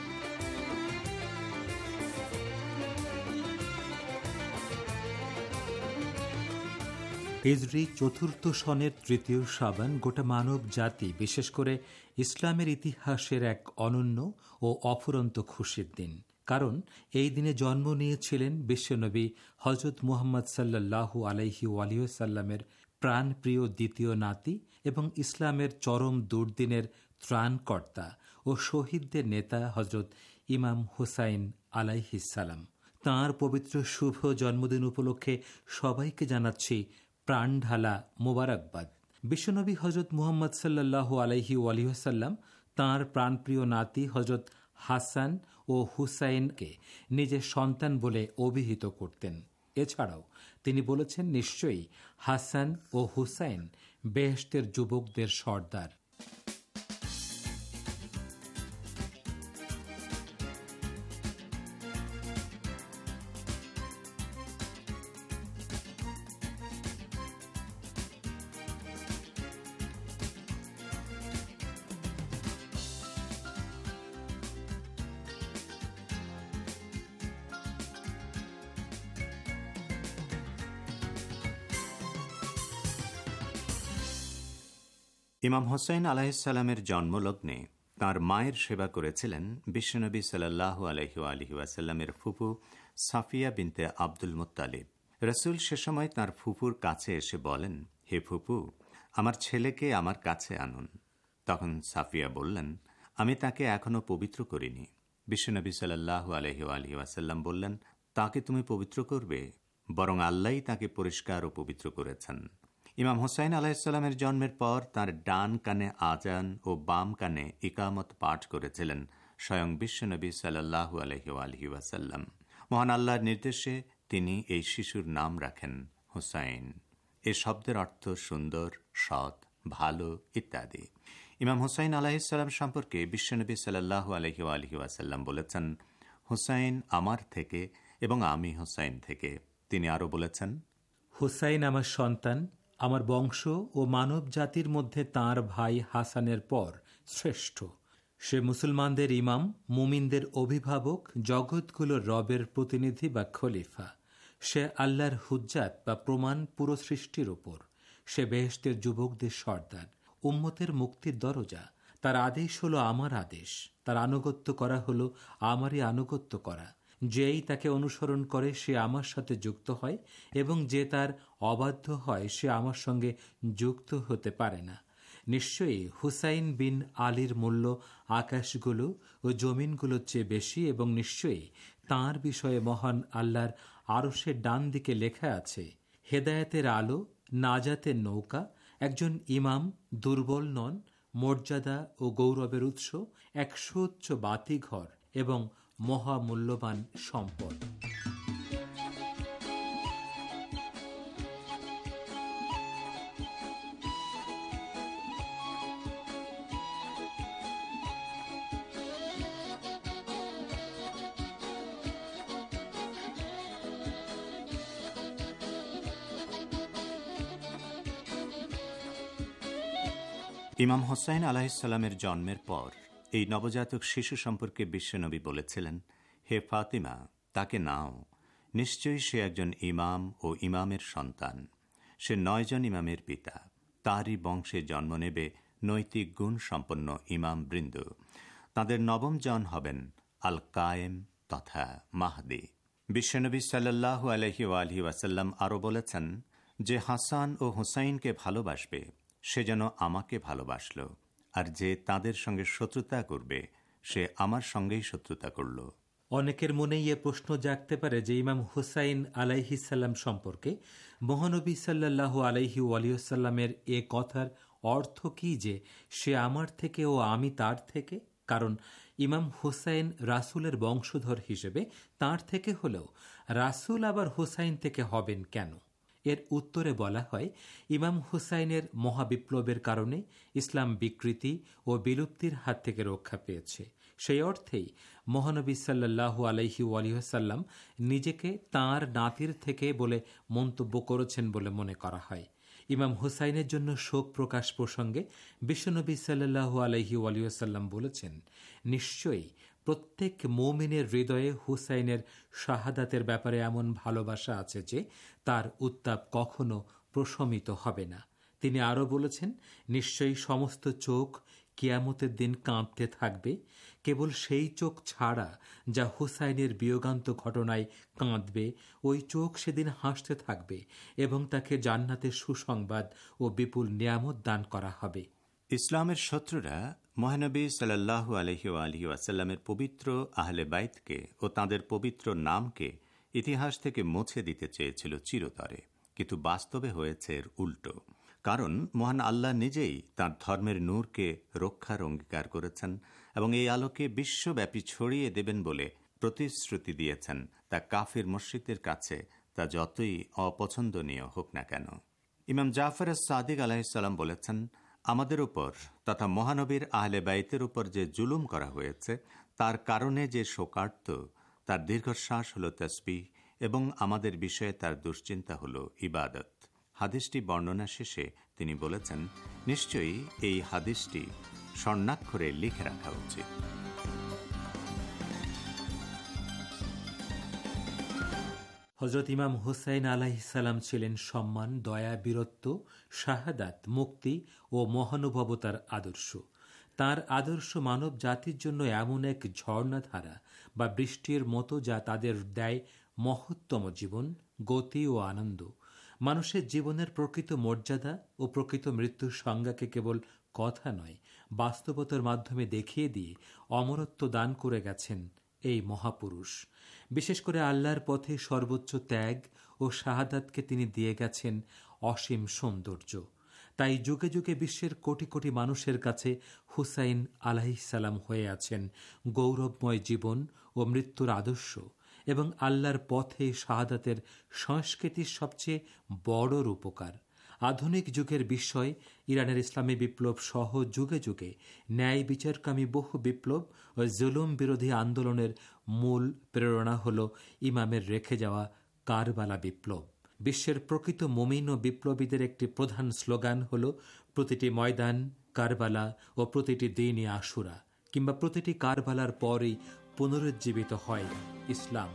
হিজরি চতুর্থ সনের তৃতীয় শাবান গোটা মানব জাতি, বিশেষ করে ইসলামের ইতিহাসের এক অনন্য ও অফুরন্ত খুশির দিন। কারণ এই দিনে জন্ম নিয়েছিলেন বিশ্বনবী হজরত মুহাম্মদ সাল্লাল্লাহু আলাইহি ওয়াসাল্লামের প্রাণপ্রিয় দ্বিতীয় নাতি এবং ইসলামের চরম দুর্দিনের ত্রাণকর্তা ও শহীদদের নেতা হজরত ইমাম হুসাইন আলাইহিসসালাম। তাঁর পবিত্র শুভ জন্মদিন উপলক্ষে সবাইকে জানাচ্ছি প্রাণঢালা মোবারকবাদ। বিশ্বনবী হজরত মুহাম্মদ সাল্লাল্লাহু আলাইহি ওয়াসাল্লাম তাঁর প্রাণপ্রিয় নাতি হজরত হাসান ও হুসাইনকে নিজের সন্তান বলে অভিহিত করতেন। এছাড়াও তিনি বলেছেন, নিশ্চয়ই হাসান ও হুসাইন বেহেশতের যুবকদের সর্দার। ইমাম হুসাইন আলাইহিসসালামের জন্মলগ্নে তাঁর মায়ের সেবা করেছিলেন বিশ্বনবী সাল্লাল্লাহু আলাইহি ওয়াসাল্লামের ফুফু সাফিয়া বিনতে আব্দুল মুত্তালিব। রাসূল সে সময় তাঁর ফুফুর কাছে এসে বলেন, হে ফুফু, আমার ছেলেকে আমার কাছে আনুন। তখন সাফিয়া বললেন, আমি তাকে এখনো পবিত্র করিনি। বিশ্বনবী সাল্লাল্লাহু আলাইহি ওয়াসাল্লাম বললেন, তাকে তুমি পবিত্র করবে? বরং আল্লাহই তাকে পরিষ্কার ও পবিত্র করেছেন। ইমাম হুসাইন আলাইহিসসালামের জন্মের পর তার ডান কানে আজান ও বাম কানে ইকামত পাঠ করেছিলেন স্বয়ং বিশ্বনবী সাল্লাল্লাহু আলাইহি ওয়াসাল্লাম। মহান আল্লাহর নির্দেশে তিনি এই শিশুর নাম রাখেন হুসাইন। এ শব্দের অর্থ সুন্দর, সৎ, ভালো ইত্যাদি। ইমাম হুসাইন আলাইহিসসালাম সম্পর্কে বিশ্বনবী সাল্লাল্লাহু আলাইহি ওয়াসাল্লাম বলেছেন, হুসাইন আমার থেকে এবং আমি হুসাইন থেকে। তিনি আরও বলেছেন, হুসাইন আমার সন্তান, আমার বংশ ও মানব জাতির মধ্যে তাঁর ভাই হাসানের পর শ্রেষ্ঠ। সে মুসলমানদের ইমাম, মুমিনদের অভিভাবক, জগৎগুলোর রবের প্রতিনিধি বা খলিফা। সে আল্লাহর হুজ্জাত বা প্রমাণ পুরো সৃষ্টির ওপর। সে বেহেশতের যুবকদের সর্দার, উম্মতের মুক্তির দরজা। তার আদেশ হলো আমার আদেশ, তার আনুগত্য করা হলো আমারই আনুগত্য করা। যেই তাকে অনুসরণ করে সে আমার সাথে যুক্ত হয়, এবং যে তার অবাধ্য হয় সে আমার সঙ্গে যুক্ত হতে পারে না। নিশ্চয়ই হুসাইন বিন আলীর মূল্য আকাশগুলো ও জমিনগুলোর চেয়ে বেশি, এবং নিশ্চয়ই তাঁর বিষয়ে মহান আল্লাহর আরশের ডান দিকে লেখা আছে, হেদায়েতের আলো, নাজাতের নৌকা, একজন ইমাম, দুর্বল নন, মর্যাদা ও গৌরবের উৎস, এক সুউচ্চ বাতিঘর এবং মহামূল্যবান সম্পদ। ইমাম হুসাইন আলাইহিসসালামের জন্মের পর এই নবজাতক শিশু সম্পর্কে বিশ্বনবী বলেছিলেন, হে ফাতিমা, তাকে নাও, নিশ্চয়ই সে একজন ইমাম ও ইমামের সন্তান। সে 9 জন ইমামের পিতা। তারই বংশে জন্ম নেবে নৈতিক গুণ সম্পন্ন ইমাম বৃন্দ। তাঁদের 9ম জন হবেন আল কায়েম তথা মাহদি। বিশ্বনবী সাল্লাল্লাহু আলাইহি ওয়াসাল্লাম আরও বলেছেন, যে হাসান ও হুসাইনকে ভালোবাসবে সে যেন আমাকে ভালোবাসল, আর যে তাদের সঙ্গে শত্রুতা করবে সে আমার সঙ্গেই শত্রুতা করল। অনেকের মনেই এ প্রশ্ন জাগতে পারে যে ইমাম হুসাইন আলাইহিসসালাম সম্পর্কে মহানবী সাল্লাল্লাহু আলাইহি ওয়াসাল্লামের এ কথার অর্থ কি যে সে আমার থেকে ও আমি তার থেকে? কারণ ইমাম হুসাইন রাসূলের বংশধর হিসেবে তার থেকে হলেও রাসূল আবার হুসাইন থেকে হবেন কেন? এর উত্তরে বলা হয়, ইমাম হুসাইনের মহাবিপ্লবের কারণে ইসলাম বিকৃতি ও বিলুপ্তির হাত থেকে রক্ষা পেয়েছে। সেই অর্থেই মহানবী সাল্লাল্লাহু আলাইহি ওয়াসাল্লাম নিজেকে তাঁর নাতির থেকে বলে মন্তব্য করেছেন বলে মনে করা হয়। ইমাম হুসাইনের জন্য শোক প্রকাশ প্রসঙ্গে বিশ্বনবী সাল্লাল্লাহু আলাইহি ওয়াসাল্লাম বলেছেন, নিশ্চয়ই প্রত্যেক মুমিনের হৃদয়ে হুসাইনের শাহাদাতের ব্যাপারে এমন ভালোবাসা আছে যে তার উত্তাপ কখনো প্রশমিত হবে না। তিনি আরও বলেছেন, নিশ্চয়ই সমস্ত চোখ কিয়ামতের দিন কাঁপতে থাকবে, কেবল সেই চোখ ছাড়া যা হুসাইনের বিয়োগান্ত ঘটনায় কাঁদবে, ওই চোখ সেদিন হাসতে থাকবে এবং তাকে জান্নাতের সুসংবাদ ও বিপুল নিয়ামত দান করা হবে। ইসলামের শত্রুরা মহানবী সাল্লাল্লাহু আলাইহি ওয়াসাল্লামের পবিত্র আহলে বাইতকে ও তাঁদের পবিত্র নামকে ইতিহাস থেকে মুছে দিতে চেয়েছিল চিরতরে, কিন্তু বাস্তবে হয়েছে এর উল্টো। কারণ মহান আল্লাহ নিজেই তাঁর ধর্মের নূরকে রক্ষার অঙ্গীকার করেছেন এবং এই আলোকে বিশ্বব্যাপী ছড়িয়ে দেবেন বলে প্রতিশ্রুতি দিয়েছেন, তা কাফির মুশরিকদের কাছে তা যতই অপছন্দনীয় হোক না কেন। ইমাম জাফর আস-সাদিক আলাইহিসসালাম বলেছেন, আমাদের উপর তথা মহানবীর আহলে বাইতের উপর যে জুলুম করা হয়েছে তার কারণে যে শোকার্ত, তার দীর্ঘশ্বাস হল তাসবিহ এবং আমাদের বিষয়ে তার দুশ্চিন্তা হল ইবাদত। হাদিসটি বর্ণনা শেষে তিনি বলেছেন, নিশ্চয়ই এই হাদিসটি স্বর্ণাক্ষরে লিখে রাখা উচিত। হযরত ইমাম হুসাইন আলাইহিসসালাম ছিলেন সম্মান, দয়া, বীরত্ব, শাহাদাত, মুক্তি ও মহানুভবতার আদর্শ। তার আদর্শ মানব জাতির জন্য এমন এক ঝর্ণাধারা বা বৃষ্টির মতো যা তাদের দেয় মহত্তম জীবন, গতি ও আনন্দ। মানুষের জীবনের প্রকৃত মর্যাদা ও প্রকৃত মৃত্যুর সংজ্ঞাকে কেবল কথা নয়, বাস্তবতার মাধ্যমে দেখিয়ে দিয়ে অমরত্ব দান করে গেছেন এই মহাপুরুষ। বিশেষ করে আল্লাহর পথে সর্বোচ্চ ত্যাগ ও শাহাদাতকে তিনি দিয়ে গেছেন অসীম সৌন্দর্য। তাই যুগে যুগে বিশ্বের কোটি কোটি মানুষের কাছে হুসাইন আলাইহিসসালাম হয়ে আছেন গৌরবময় জীবন ও মৃত্যুর আদর্শ এবং আল্লাহর পথে শাহাদাতের সংস্কৃতির সবচেয়ে বড় রূপকার। আধুনিক যুগের বিস্ময় ইরানের ইসলামী বিপ্লব সহ যুগে যুগে ন্যায় বিচারকামী বহু বিপ্লব ও জুলুম বিরোধী আন্দোলনের মূল প্রেরণা হল ইমামের রেখে যাওয়া কারবালা বিপ্লব। বিশ্বের প্রকৃত মুমিন ও বিপ্লবীদের একটি প্রধান স্লোগান হল প্রতিটি ময়দান কারবালা ও প্রতিটি দিনই আশুরা, কিংবা প্রতিটি কারবালার পরই পুনরুজ্জীবিত হয় ইসলাম।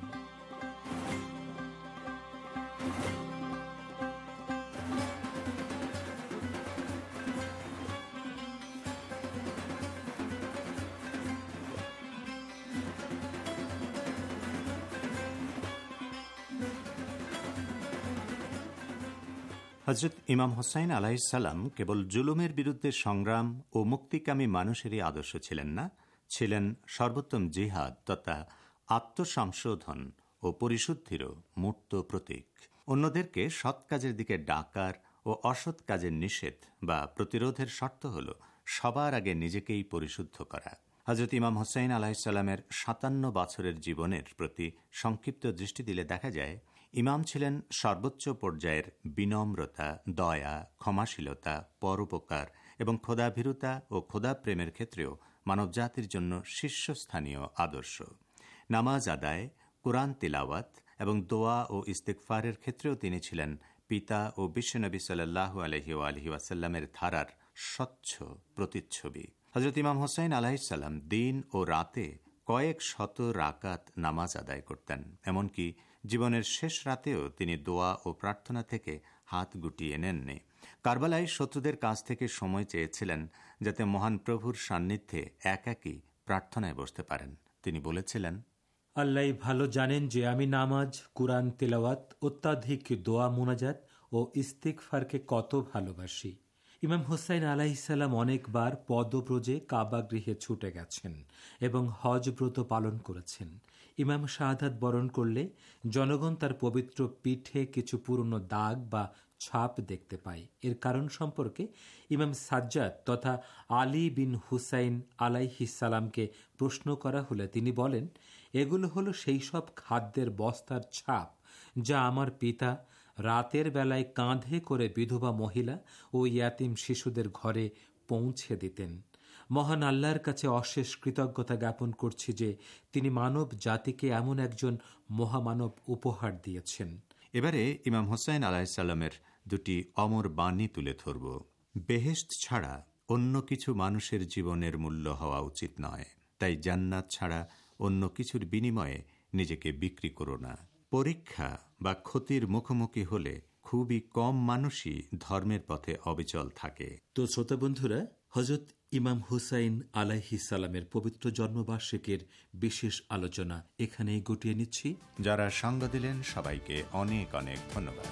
হজরত ইমাম হোসাইন আলাইহিসসালাম কেবল জুলুমের বিরুদ্ধে সংগ্রাম ও মুক্তিকামী মানুষেরই আদর্শ ছিলেন না, ছিলেন সর্বোত্তম জিহাদ তথা আত্মসংশোধন ও পরিশুদ্ধিরও মূর্ত প্রতীক। অন্যদেরকে সৎ কাজের দিকে ডাকার ও অসৎ কাজের নিষেধ বা প্রতিরোধের শর্ত হল সবার আগে নিজেকেই পরিশুদ্ধ করা। হজরত ইমাম হোসাইন আলাইহিসসালামের 57 বছরের জীবনের প্রতি সংক্ষিপ্ত দৃষ্টি দিলে দেখা যায়, ইমাম ছিলেন সর্বোচ্চ পর্যায়ের বিনম্রতা, দয়া, ক্ষমাশীলতা, পরোপকার এবং খোদাভীরুতা ও খোদাপ্রেমের ক্ষেত্রেও মানবজাতির জন্য শীর্ষস্থানীয় আদর্শ। নামাজ আদায়, কুরআন তিলাওয়াত এবং দোয়া ও ইস্তিগফারের ক্ষেত্রেও তিনি ছিলেন পিতা ও বিশ্বনবী সাল্লাল্লাহু আলাইহি ওয়াসাল্লামের ধারার স্বচ্ছ প্রতিচ্ছবি। হযরত ইমাম হোসাইন আলাইহিসসালাম দিন ও রাতে কয়েক শত রাকাত নামাজ আদায় করতেন। এমনকি জীবনের শেষ রাতেও তিনি দোয়া ও প্রার্থনা থেকে হাত গুটিয়ে নেননি। কারবালায় শত্রুদের কাছ থেকে সময় চেয়েছিলেন যাতে মহান প্রভুর সান্নিধ্যে একাকী প্রার্থনায় বসতে পারেন। তিনি বলেছিলেন, আল্লাহ ভালো জানেন যে আমি নামাজ, কুরআন তিলাওয়াত, অত্যাধিক দোয়া মুনাজাত ও ইস্তিগফারকে কত ভালোবাসি। ইমাম হোসাইন আলাইহিসসালাম অনেকবার পদব্রজে কাবা গৃহে ছুটে গেছেন এবং হজ ব্রত পালন করেছেন। ইমাম শাহাদাত বরণ করলে জনগণ তার পবিত্র পিঠে কিছু পুরনো দাগ বা ছাপ দেখতে পায়। এর কারণ সম্পর্কে ইমাম সাজ্জাদ তথা আলী বিন হুসাইন আলাইহিসসালামকে প্রশ্ন করা হলে তিনি বলেন, এগুলো হলো সেই সব খাদ্যের বস্তার ছাপ যা আমার পিতা রাতের বেলায় কাঁধে করে বিধবা মহিলা ও ইয়াতিম শিশুদের ঘরে পৌঁছে দিতেন। মহান আল্লাহর কাছে অশেষ কৃতজ্ঞতা জ্ঞাপন করছি যে তিনি মানব জাতিকে এমন একজন মহামানব উপহার দিয়েছেন। এবারে ইমাম হোসাইন আলাইহিসসালামের দুটি অমর বাণী তুলে ধরব। বেহেশত ছাড়া অন্য কিছু মানুষের জীবনের মূল্য হওয়া উচিত নয়, তাই জান্নাত ছাড়া অন্য কিছুর বিনিময়ে নিজেকে বিক্রি করো না। পরীক্ষা বা ক্ষতির মুখোমুখি হলে খুবই কম মানুষই ধর্মের পথে অবিচল থাকে। তো শ্রোতা বন্ধুরা, হযরত ইমাম হুসাইন আলাইহিসসালামের পবিত্র জন্মবার্ষিকীর বিশেষ আলোচনা এখানেই গুটিয়ে নিচ্ছি। যারা সঙ্গ দিলেন সবাইকে অনেক অনেক ধন্যবাদ।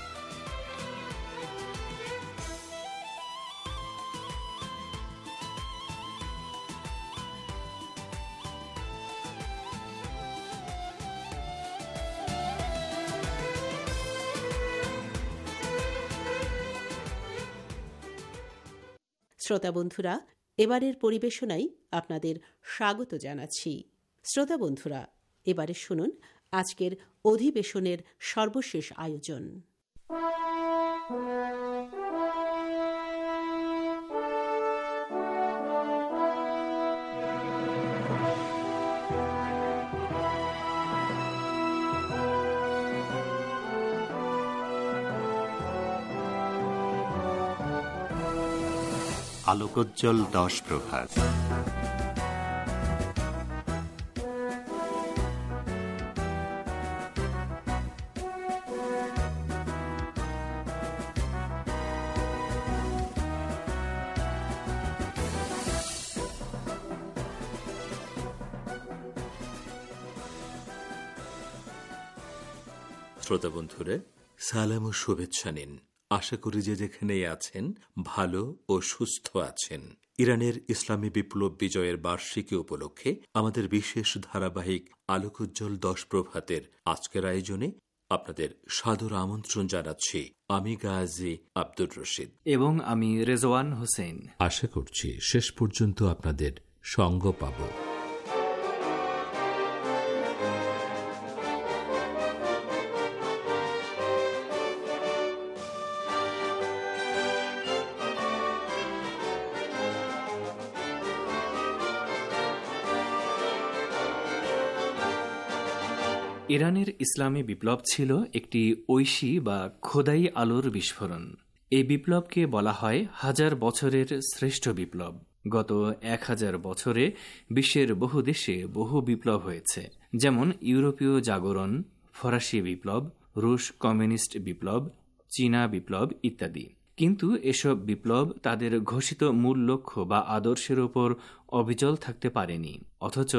শ্রোতা বন্ধুরা, এবারের পরিবেশনায় আপনাদের স্বাগত জানাচ্ছি। শ্রোতা বন্ধুরা, এবারে শুনুন আজকের অধিবেশনের সর্বশেষ আয়োজন। আলোকোজ্জ্বল 10 প্রভাত। শ্রোতা বন্ধুরা, সালাম ও শুভেচ্ছা নিন। আশা করি যে যেখানেই আছেন ভালো ও সুস্থ আছেন। ইরানের ইসলামী বিপ্লব বিজয়ের বার্ষিকী উপলক্ষে আমাদের বিশেষ ধারাবাহিক আলোকোজ্জ্বল 10 প্রভাতের আজকের আয়োজনে আপনাদের সাদর আমন্ত্রণ জানাচ্ছি। আমি গাজী আব্দুর রশিদ এবং আমি রেজওয়ান হোসেন। আশা করছি শেষ পর্যন্ত আপনাদের সঙ্গ পাব। ইরানের ইসলামী বিপ্লব ছিল একটি ঐশী বা খোদাই আলোর বিস্ফোরণ। এই বিপ্লবকে বলা হয় 1000 বছরের শ্রেষ্ঠ বিপ্লব। গত 1000 বছরে বিশ্বের বহু দেশে বহু বিপ্লব হয়েছে, যেমন ইউরোপীয় জাগরণ, ফরাসি বিপ্লব, রুশ কমিউনিস্ট বিপ্লব, চীনা বিপ্লব ইত্যাদি। কিন্তু এসব বিপ্লব তাদের ঘোষিত মূল লক্ষ্য বা আদর্শের উপর অবিচল থাকতে পারেনি। অথচ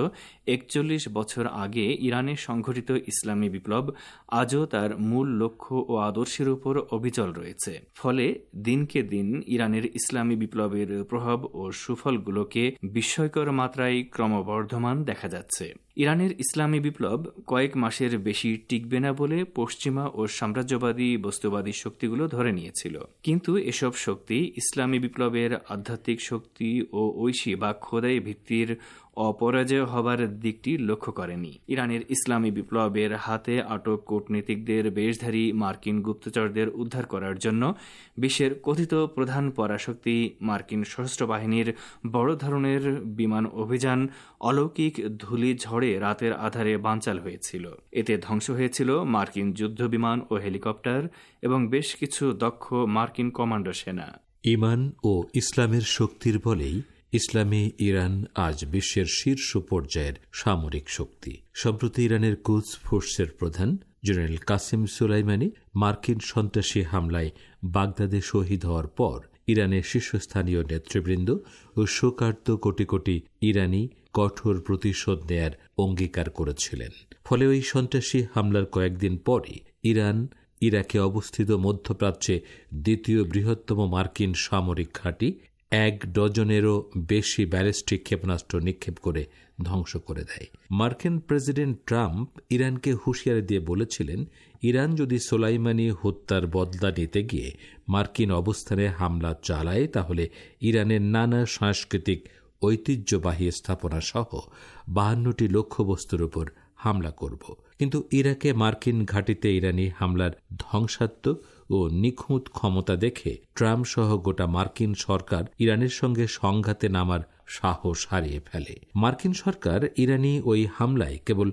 41 বছর আগে ইরানে সংঘটিত ইসলামী বিপ্লব আজও তার মূল লক্ষ্য ও আদর্শের উপর অবিচল রয়েছে। ফলে দিনকে দিন ইরানের ইসলামী বিপ্লবের প্রভাব ও সুফলগুলোকে বিস্ময়কর মাত্রায় ক্রমবর্ধমান দেখা যাচ্ছে। ইরানের ইসলামী বিপ্লব কয়েক মাসের বেশি টিকবে না বলে পশ্চিমা ও সাম্রাজ্যবাদী বস্তুবাদী শক্তিগুলো ধরে নিয়েছিল। কিন্তু এসব শক্তি ইসলামী বিপ্লবের আধ্যাত্মিক শক্তি ও ঐশী বা খোদাই ভিত্তির অপরাজয় হবার দিকটি লক্ষ্য করেনি। ইরানের ইসলামী বিপ্লবের হাতে আটক কূটনীতিকদের বেশধারী মার্কিন গুপ্তচরদের উদ্ধার করার জন্য বিশ্বের কথিত প্রধান পরাশক্তি মার্কিন সশস্ত্র বাহিনীর বড় ধরনের বিমান অভিযান অলৌকিক ধূলি ঝড়ে রাতের আধারে বানচাল হয়েছিল। এতে ধ্বংস হয়েছিল মার্কিন যুদ্ধ বিমান ও হেলিকপ্টার এবং বেশ কিছু দক্ষ মার্কিন কমান্ডো সেনা। ইমান ও ইসলামের শক্তির বলেই ইসলামী ইরান আজ বিশ্বের শীর্ষ পর্যায়ের সামরিক শক্তি। সম্প্রতি ইরানের কুদস ফোর্সের প্রধান জেনারেল কাসেম সুলাইমানি মার্কিন সন্ত্রাসী হামলায় বাগদাদে শহীদ হওয়ার পর ইরানের শীর্ষস্থানীয় নেতৃবৃন্দ ও শোকার্ত কোটি কোটি ইরানি কঠোর প্রতিশোধ নেয়ার অঙ্গীকার করেছিলেন। ফলে ওই সন্ত্রাসী হামলার কয়েকদিন পরই ইরান ইরাকে অবস্থিত মধ্যপ্রাচ্যে দ্বিতীয় বৃহত্তম মার্কিন সামরিক ঘাঁটি 1 ডজনেরও বেশি ব্যালিস্টিক ক্ষেপণাস্ত্র নিক্ষেপ করে ধ্বংস করে দেয়। মার্কিন প্রেসিডেন্ট ট্রাম্প ইরানকে হুঁশিয়ারি দিয়ে বলেছিলেন, ইরান যদি সোলাইমানি হত্যার বদলা নিতে গিয়ে মার্কিন অবস্থানে হামলা চালায় তাহলে ইরানের নানা সাংস্কৃতিক ঐতিহ্যবাহী স্থাপনা সহ 52টি লক্ষ্যবস্তুর উপর হামলা করব। কিন্তু ইরাকে মার্কিন ঘাঁটিতে ইরানি হামলার ধ্বংসাত্মক ও নিখুঁত ক্ষমতা দেখে ট্রাম্প সহ গোটা মার্কিন সরকার ইরানের সঙ্গে সংঘাতে নামার সাহস হারিয়ে ফেলে। মার্কিন সরকার ইরানি ওই হামলায় কেবল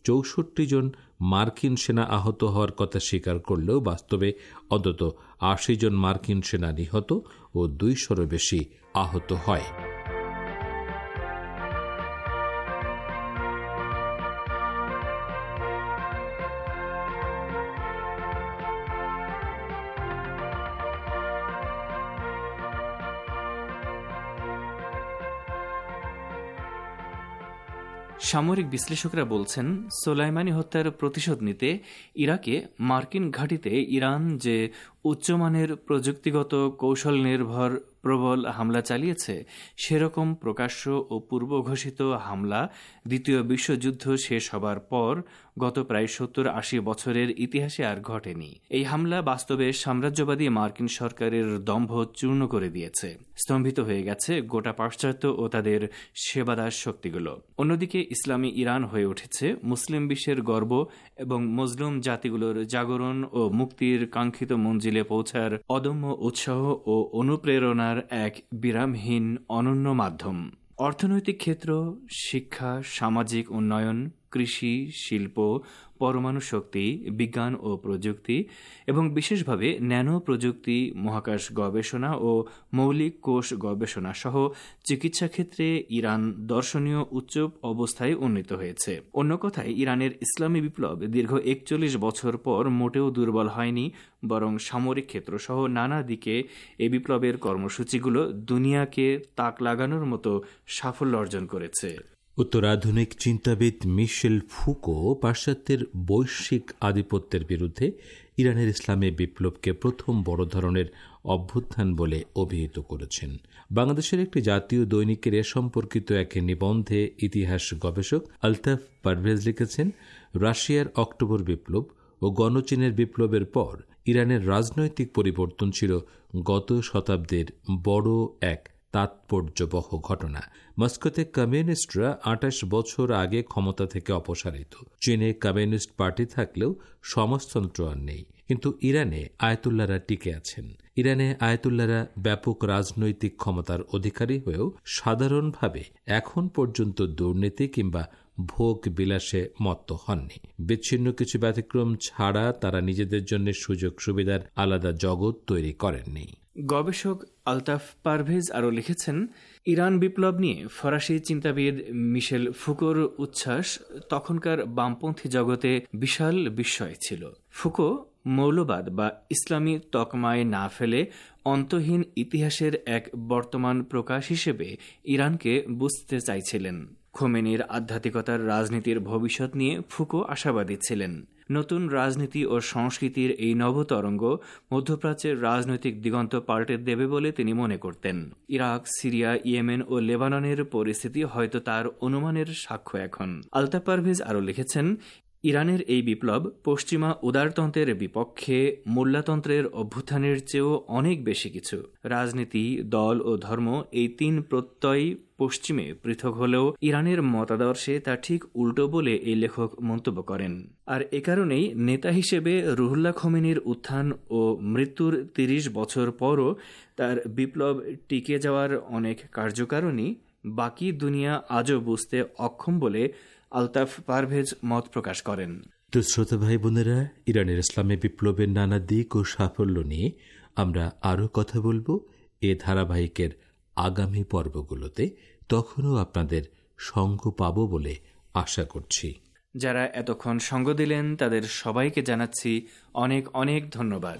64 জন মার্কিন সেনা আহত হওয়ার কথা স্বীকার করলেও বাস্তবে অন্তত 80 জন মার্কিন সেনা নিহত ও 200-রও বেশি আহত হয়। সামরিক বিশ্লেষকরা বলছেন, সোলাইমানি হত্যার প্রতিশোধ নিতে ইরাকে মার্কিন ঘাঁটিতে ইরান যে উচ্চমানের প্রযুক্তিগত কৌশল নির্ভর প্রবল হামলা চালিয়েছে, সেরকম প্রকাশ্য ও পূর্বঘোষিত হামলা দ্বিতীয় বিশ্বযুদ্ধ শেষ হবার পর গত প্রায় 70-80 বছরের ইতিহাসে আর ঘটেনি। এই হামলা বাস্তবে সাম্রাজ্যবাদী মার্কিন সরকারের দম্ভ চূর্ণ করে দিয়েছে। স্তম্ভিত হয়ে গেছে গোটা পাশ্চাত্য ও তাদের সেবাদার শক্তিগুলো। অন্যদিকে ইসলামী ইরান হয়ে উঠেছে মুসলিম বিশ্বের গর্ব এবং মজলুম জাতিগুলোর জাগরণ ও মুক্তির কাঙ্ক্ষিত মঞ্জিলে পৌঁছার অদম্য উৎসাহ ও অনুপ্রেরণার এক বিরামহীন অনন্য মাধ্যম। অর্থনৈতিক ক্ষেত্র, শিক্ষা, সামাজিক উন্নয়ন, কৃষি, শিল্প, পরমাণু শক্তি, বিজ্ঞান ও প্রযুক্তি এবং বিশেষভাবে ন্যানো প্রযুক্তি, মহাকাশ গবেষণা ও মৌলিক কোষ গবেষণা সহ চিকিৎসা ক্ষেত্রে ইরান দর্শনীয় উচ্চ অবস্থায় উন্নীত হয়েছে। অন্য কথায়, ইরানের ইসলামী বিপ্লব দীর্ঘ 41 বছর পর মোটেও দুর্বল হয়নি, বরং সামরিক ক্ষেত্র সহ নানা দিকে এই বিপ্লবের কর্মসূচিগুলো দুনিয়াকে তাক লাগানোর মতো সাফল্য অর্জন করেছে। উত্তরাধুনিক চিন্তাবিদ মিশেল ফুকো পাশ্চাত্যের বৈশ্বিক আধিপত্যের বিরুদ্ধে ইরানের ইসলামী বিপ্লবকে প্রথম বড় ধরনের অভ্যুত্থান বলে অভিহিত করেছেন। বাংলাদেশের একটি জাতীয় দৈনিকের এ সম্পর্কিত এক নিবন্ধে ইতিহাস গবেষক আলতাফ পারভেজ লিখেছেন, রাশিয়ার অক্টোবর বিপ্লব ও গণচীনের বিপ্লবের পর ইরানের রাজনৈতিক পরিবর্তন ছিল গত শতাব্দীর বড় এক তাৎপর্যবহ ঘটনা। মস্কোতে কমিউনিস্টরা ২৮ বছর আগে ক্ষমতা থেকে অপসারিত। চীনে কমিউনিস্ট পার্টি থাকলেও সমাজতন্ত্র আর নেই, কিন্তু ইরানে আয়াতুল্লাহরা টিকে আছেন। ইরানে আয়াতুল্লাহরা ব্যাপক রাজনৈতিক ক্ষমতার অধিকারী হয়েও সাধারণভাবে এখন পর্যন্ত দুর্নীতি কিংবা ভোগ বিলাসে মত্ত হননি। বিচ্ছিন্ন কিছু ব্যতিক্রম ছাড়া তারা নিজেদের জন্য সুযোগ সুবিধার আলাদা জগৎ তৈরি করেননি। গবেষক আলতাফ পারভেজ আরও লিখেছেন, ইরান বিপ্লব নিয়ে ফরাসি চিন্তাবিদ মিশেল ফুকোর উচ্ছ্বাস তখনকার বামপন্থী জগতে বিশাল বিস্ময় ছিল। ফুকো মৌলবাদ বা ইসলামী তকমায় না ফেলে অন্তহীন ইতিহাসের এক বর্তমান প্রকাশ হিসেবে ইরানকে বুঝতে চাইছিলেন। খোমেনির আধ্যাত্মিকতার রাজনীতির ভবিষ্যৎ নিয়ে ফুকো আশাবাদী ছিলেন। নতুন রাজনীতি ও সংস্কৃতির এই নবতরঙ্গ মধ্যপ্রাচ্যের রাজনৈতিক দিগন্ত পাল্টে দেবে বলে তিনি মনে করতেন। ইরাক, সিরিয়া, ইয়েমেন ও লেবাননের পরিস্থিতি হয়তো তার অনুমানের সাক্ষ্য এখন। আলতাফ পারভেজ আরও লিখেছেন, ইরানের এই বিপ্লব পশ্চিমা উদারতন্ত্রের বিপক্ষে মোল্লাতন্ত্রের অভ্যুত্থানের চেয়েও অনেক বেশি কিছু। রাজনীতি, দল ও ধর্ম এই তিন প্রত্যয় পশ্চিমে পৃথক হলেও ইরানের মতাদর্শে তা ঠিক উল্টো বলে এই লেখক মন্তব্য করেন। আর এ কারণেই নেতা হিসেবে রুহুল্লাহ খোমেনির উত্থান ও মৃত্যুর ৩০ বছর পরও তার বিপ্লব টিকে যাওয়ার অনেক কার্যকারণই বাকি দুনিয়া আজও বুঝতে অক্ষম বলে আলতাফ পারভেজ মত প্রকাশ করেন। তো শ্রোতা ভাই বোনেরা, ইরানের ইসলামী বিপ্লবের নানা দিক ও সাফল্য নিয়ে আমরা আরও কথা বলবো এ ধারাবাহিকের আগামী পর্বগুলোতে। তখনও আপনাদের সঙ্গ পাব বলে আশা করছি। যারা এতক্ষণ সঙ্গ দিলেন তাদের সবাইকে জানাচ্ছি অনেক অনেক ধন্যবাদ।